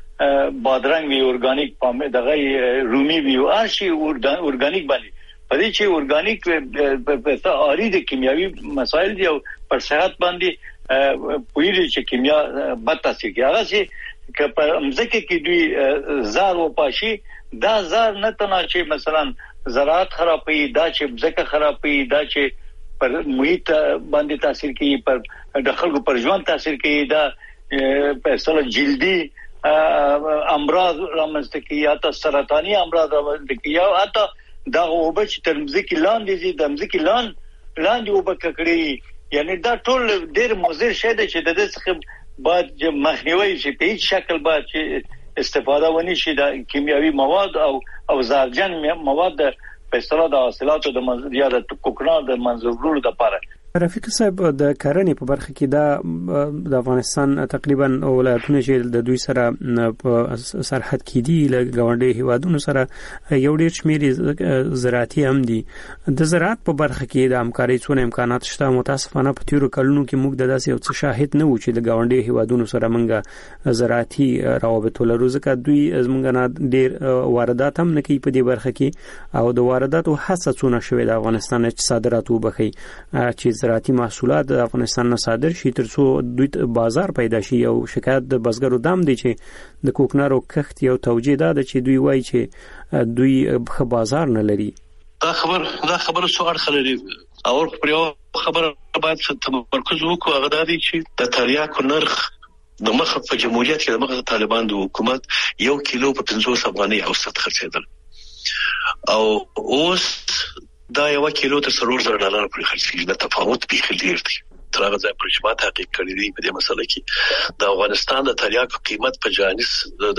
بادرنګ وی اورګانیک پامه دغه رومي وی او شي اورګانیک باندې په دې چې اورګانیک په تاریخ د کیمیاوي مسایل دی او پر صحت باندې پویری چې کیمیا بد تاثیر کوي هغه چې که په مزکه کې دوی زار او پاشي دا زار نه تنه چې مثلا زراعت خرابوي دا چې مزکه خرابوي دا چې پر محیط باندې تاثیر کوي پر د خلکو پر ژوند تاثیر کوي دا په اصل جلدی امراض رامنځته کوي یا ته سرطاني امراض رامنځته کوي یا ته دا وبچ تر مزکی لاندې دي د مزکی لاندې لاندې وبکړي یعنی دا ټول ډېر مضر شی دی چې د دې څخه باید مخنیوي شي په هیڅ شکل باید چې استفاده ونی شي د کیمیاوي مواد او او زهرجن مواد په اصطلاح د حاصلاتو د منځ یا د کوکنار د منځورولو لپاره. رفیق صاحب د کرنې په برخه کې دا د افغانستان تقریبا ولایتونه چې د دوی سره په سرحد کې دي له ګاونډي هیوادونو سره یو ډېر شمېر زراعتي هم دي. د زراعت په برخه کې د همکارۍ څونه امکانات شته؟ متاسفانه په تیرو کلونو کې موږ د داسې یو څه شاهد نه وو چې د ګاونډي هیوادونو سره موږ زراعتي روابط ولرو، ځکه دوی زموږ نه ډېر واردات هم نه کوي په دې برخه کې او د وارداتو هڅه څونه شوې د افغانستان چې صادرات وبخي چې زراعتي محصولات د افغانستان نه صادر شي ترڅو دوی بازار پیدا شي. او شکایت د بزګرو دام دی چې د کوکنارو کښت یو توجیه ده چې دوی وایي چې دوی ښه بازار نه لري. دا خبر دا خبره څو اړخ لري او پر یو خبره باید تمرکز وکړو، هغه دا دی چې د تریاکو نرخ د مخ په جمهوریت کې د مخ طالبان د حکومت یو کیلو په پنځوس افغانۍ اوسط خرڅېدل او اوس دا یو کیلو تر څلور زره ډالر پورې خرڅېږي. د تفاوت به ډیر دی. تر هغه ځای پورې چې ما تحقیق کړی دی په دې مسله کې د افغانستان د تریاکو قیمت په جهاني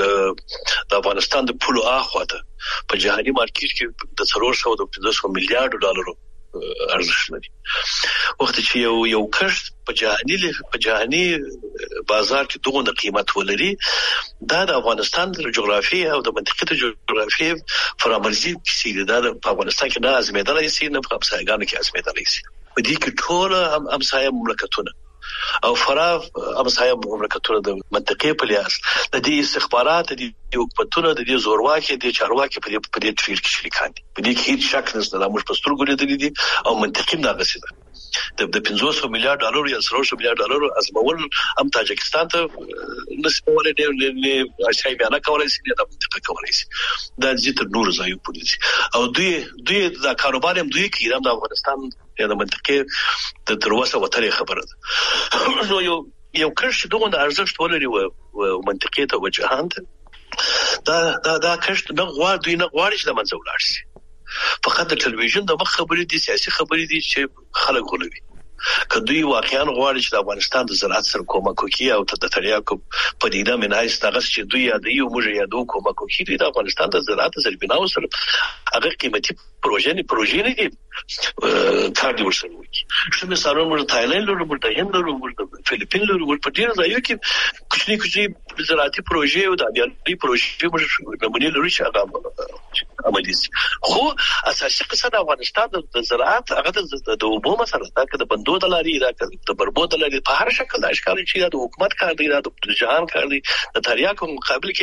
د افغانستان د پولو اخواته په جهاني مارکیټ کې د څلور سوه د پنځه سوه میلیارډ ډالرو ارزښت لري. وخت چې یو یو کښت په جهاني په جهاني بازار کې دغه قیمت ولري، دا د افغانستان د جغرافیې او د منطقې د جغرافیې فرامرزي کیسې ده. د افغانستان کې نه ازمېدلای شي، نه په همسایګانو کې ازمېدلای شي. په دې کې ټول همسایه مملکتونه او فرا همسایه مملکتونه د منطقې په لیاس د دې استخبارات د حکومتونو د دې زورواکي د چارواکي په دې په دې ټریل کې شریکان دي. په دې کې هیڅ شک نشته د موږ په سترګو لیدل دي او منطقې دا غسیده د پنځوس میلیارډ ډالر یا څلور سوه میلیارډ ډالر ازمول هم تاجکستان ته نسبولې د اشای بیان کولای شي د منطقه کولای شي د ځیتر نور ځایو پولیس او دوی دوی د کاروبار هم دوی کې د افغانستان یا د منطقې د تروسه وتري خبره ده. نو یو یو کښ دغه د ارزښت ولري او منطقې ته وجهان ده دا دا دا کښ نه غواړي دوی نه غواړي چې د منځ ولاړ شي. فقط د ټلویزیون د مخ خبرې دي، سیاسي خبرې دي چې خلک غولوي. که دوی واقعا غواړي چې د افغانستان د زراعت سره کومک وکړي او د تریاکو پدیده منایس دغه چې دوی یادوي او موږ یادو کومک وکړي د افغانستان د زراعت زربیناو سره هغه قیمتي پروژې نه پروژې نه دي کار دی ورسره وکړي. شو مثالونه موږ تایلند لرو، موږ د هند لرو، موږ د فلیپین لرو، موږ په ډیر ځایو کې کوچني کوچني زراعتي پروژې او د ابياري پروژې موږ نمونه لرو چې هغه عملي شي. خو اساسي قصه د افغانستان د زراعت هغه د اوبو مسله ده، که د بندو د لاري دا د بربو د لاري په هر شکل د اشکال چې د حکومت کار دی، د جهان کار دی. د تریاکو مقابل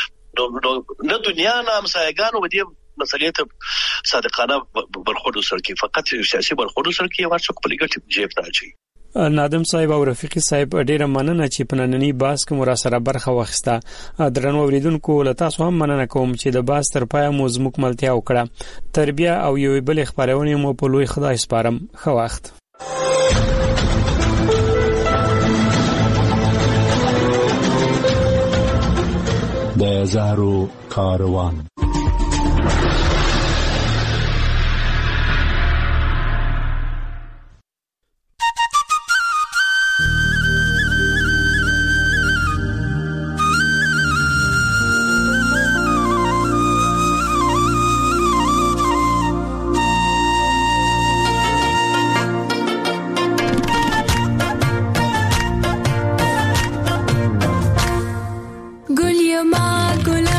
کې نه دنیا نه همسایګانو ودی مسلې ته صادقانه برخورد سره کې فقط سیاسي برخورد سره کې ورڅ په لګټ جیب ته اچي. نادم صاحب او رفیقي صاحب ډیره مننه چې په نننی باس کې مو سره برخه واخیسته. درنو اوریدونکو له تاسو هم مننه کوم چې د باس تر پای مو زموږ ملتیا وکړه. تربیه او یو بل خبرونه مو په لوی خدای سپارم. ښه وخت. د زهرو کاروان Gul yama gula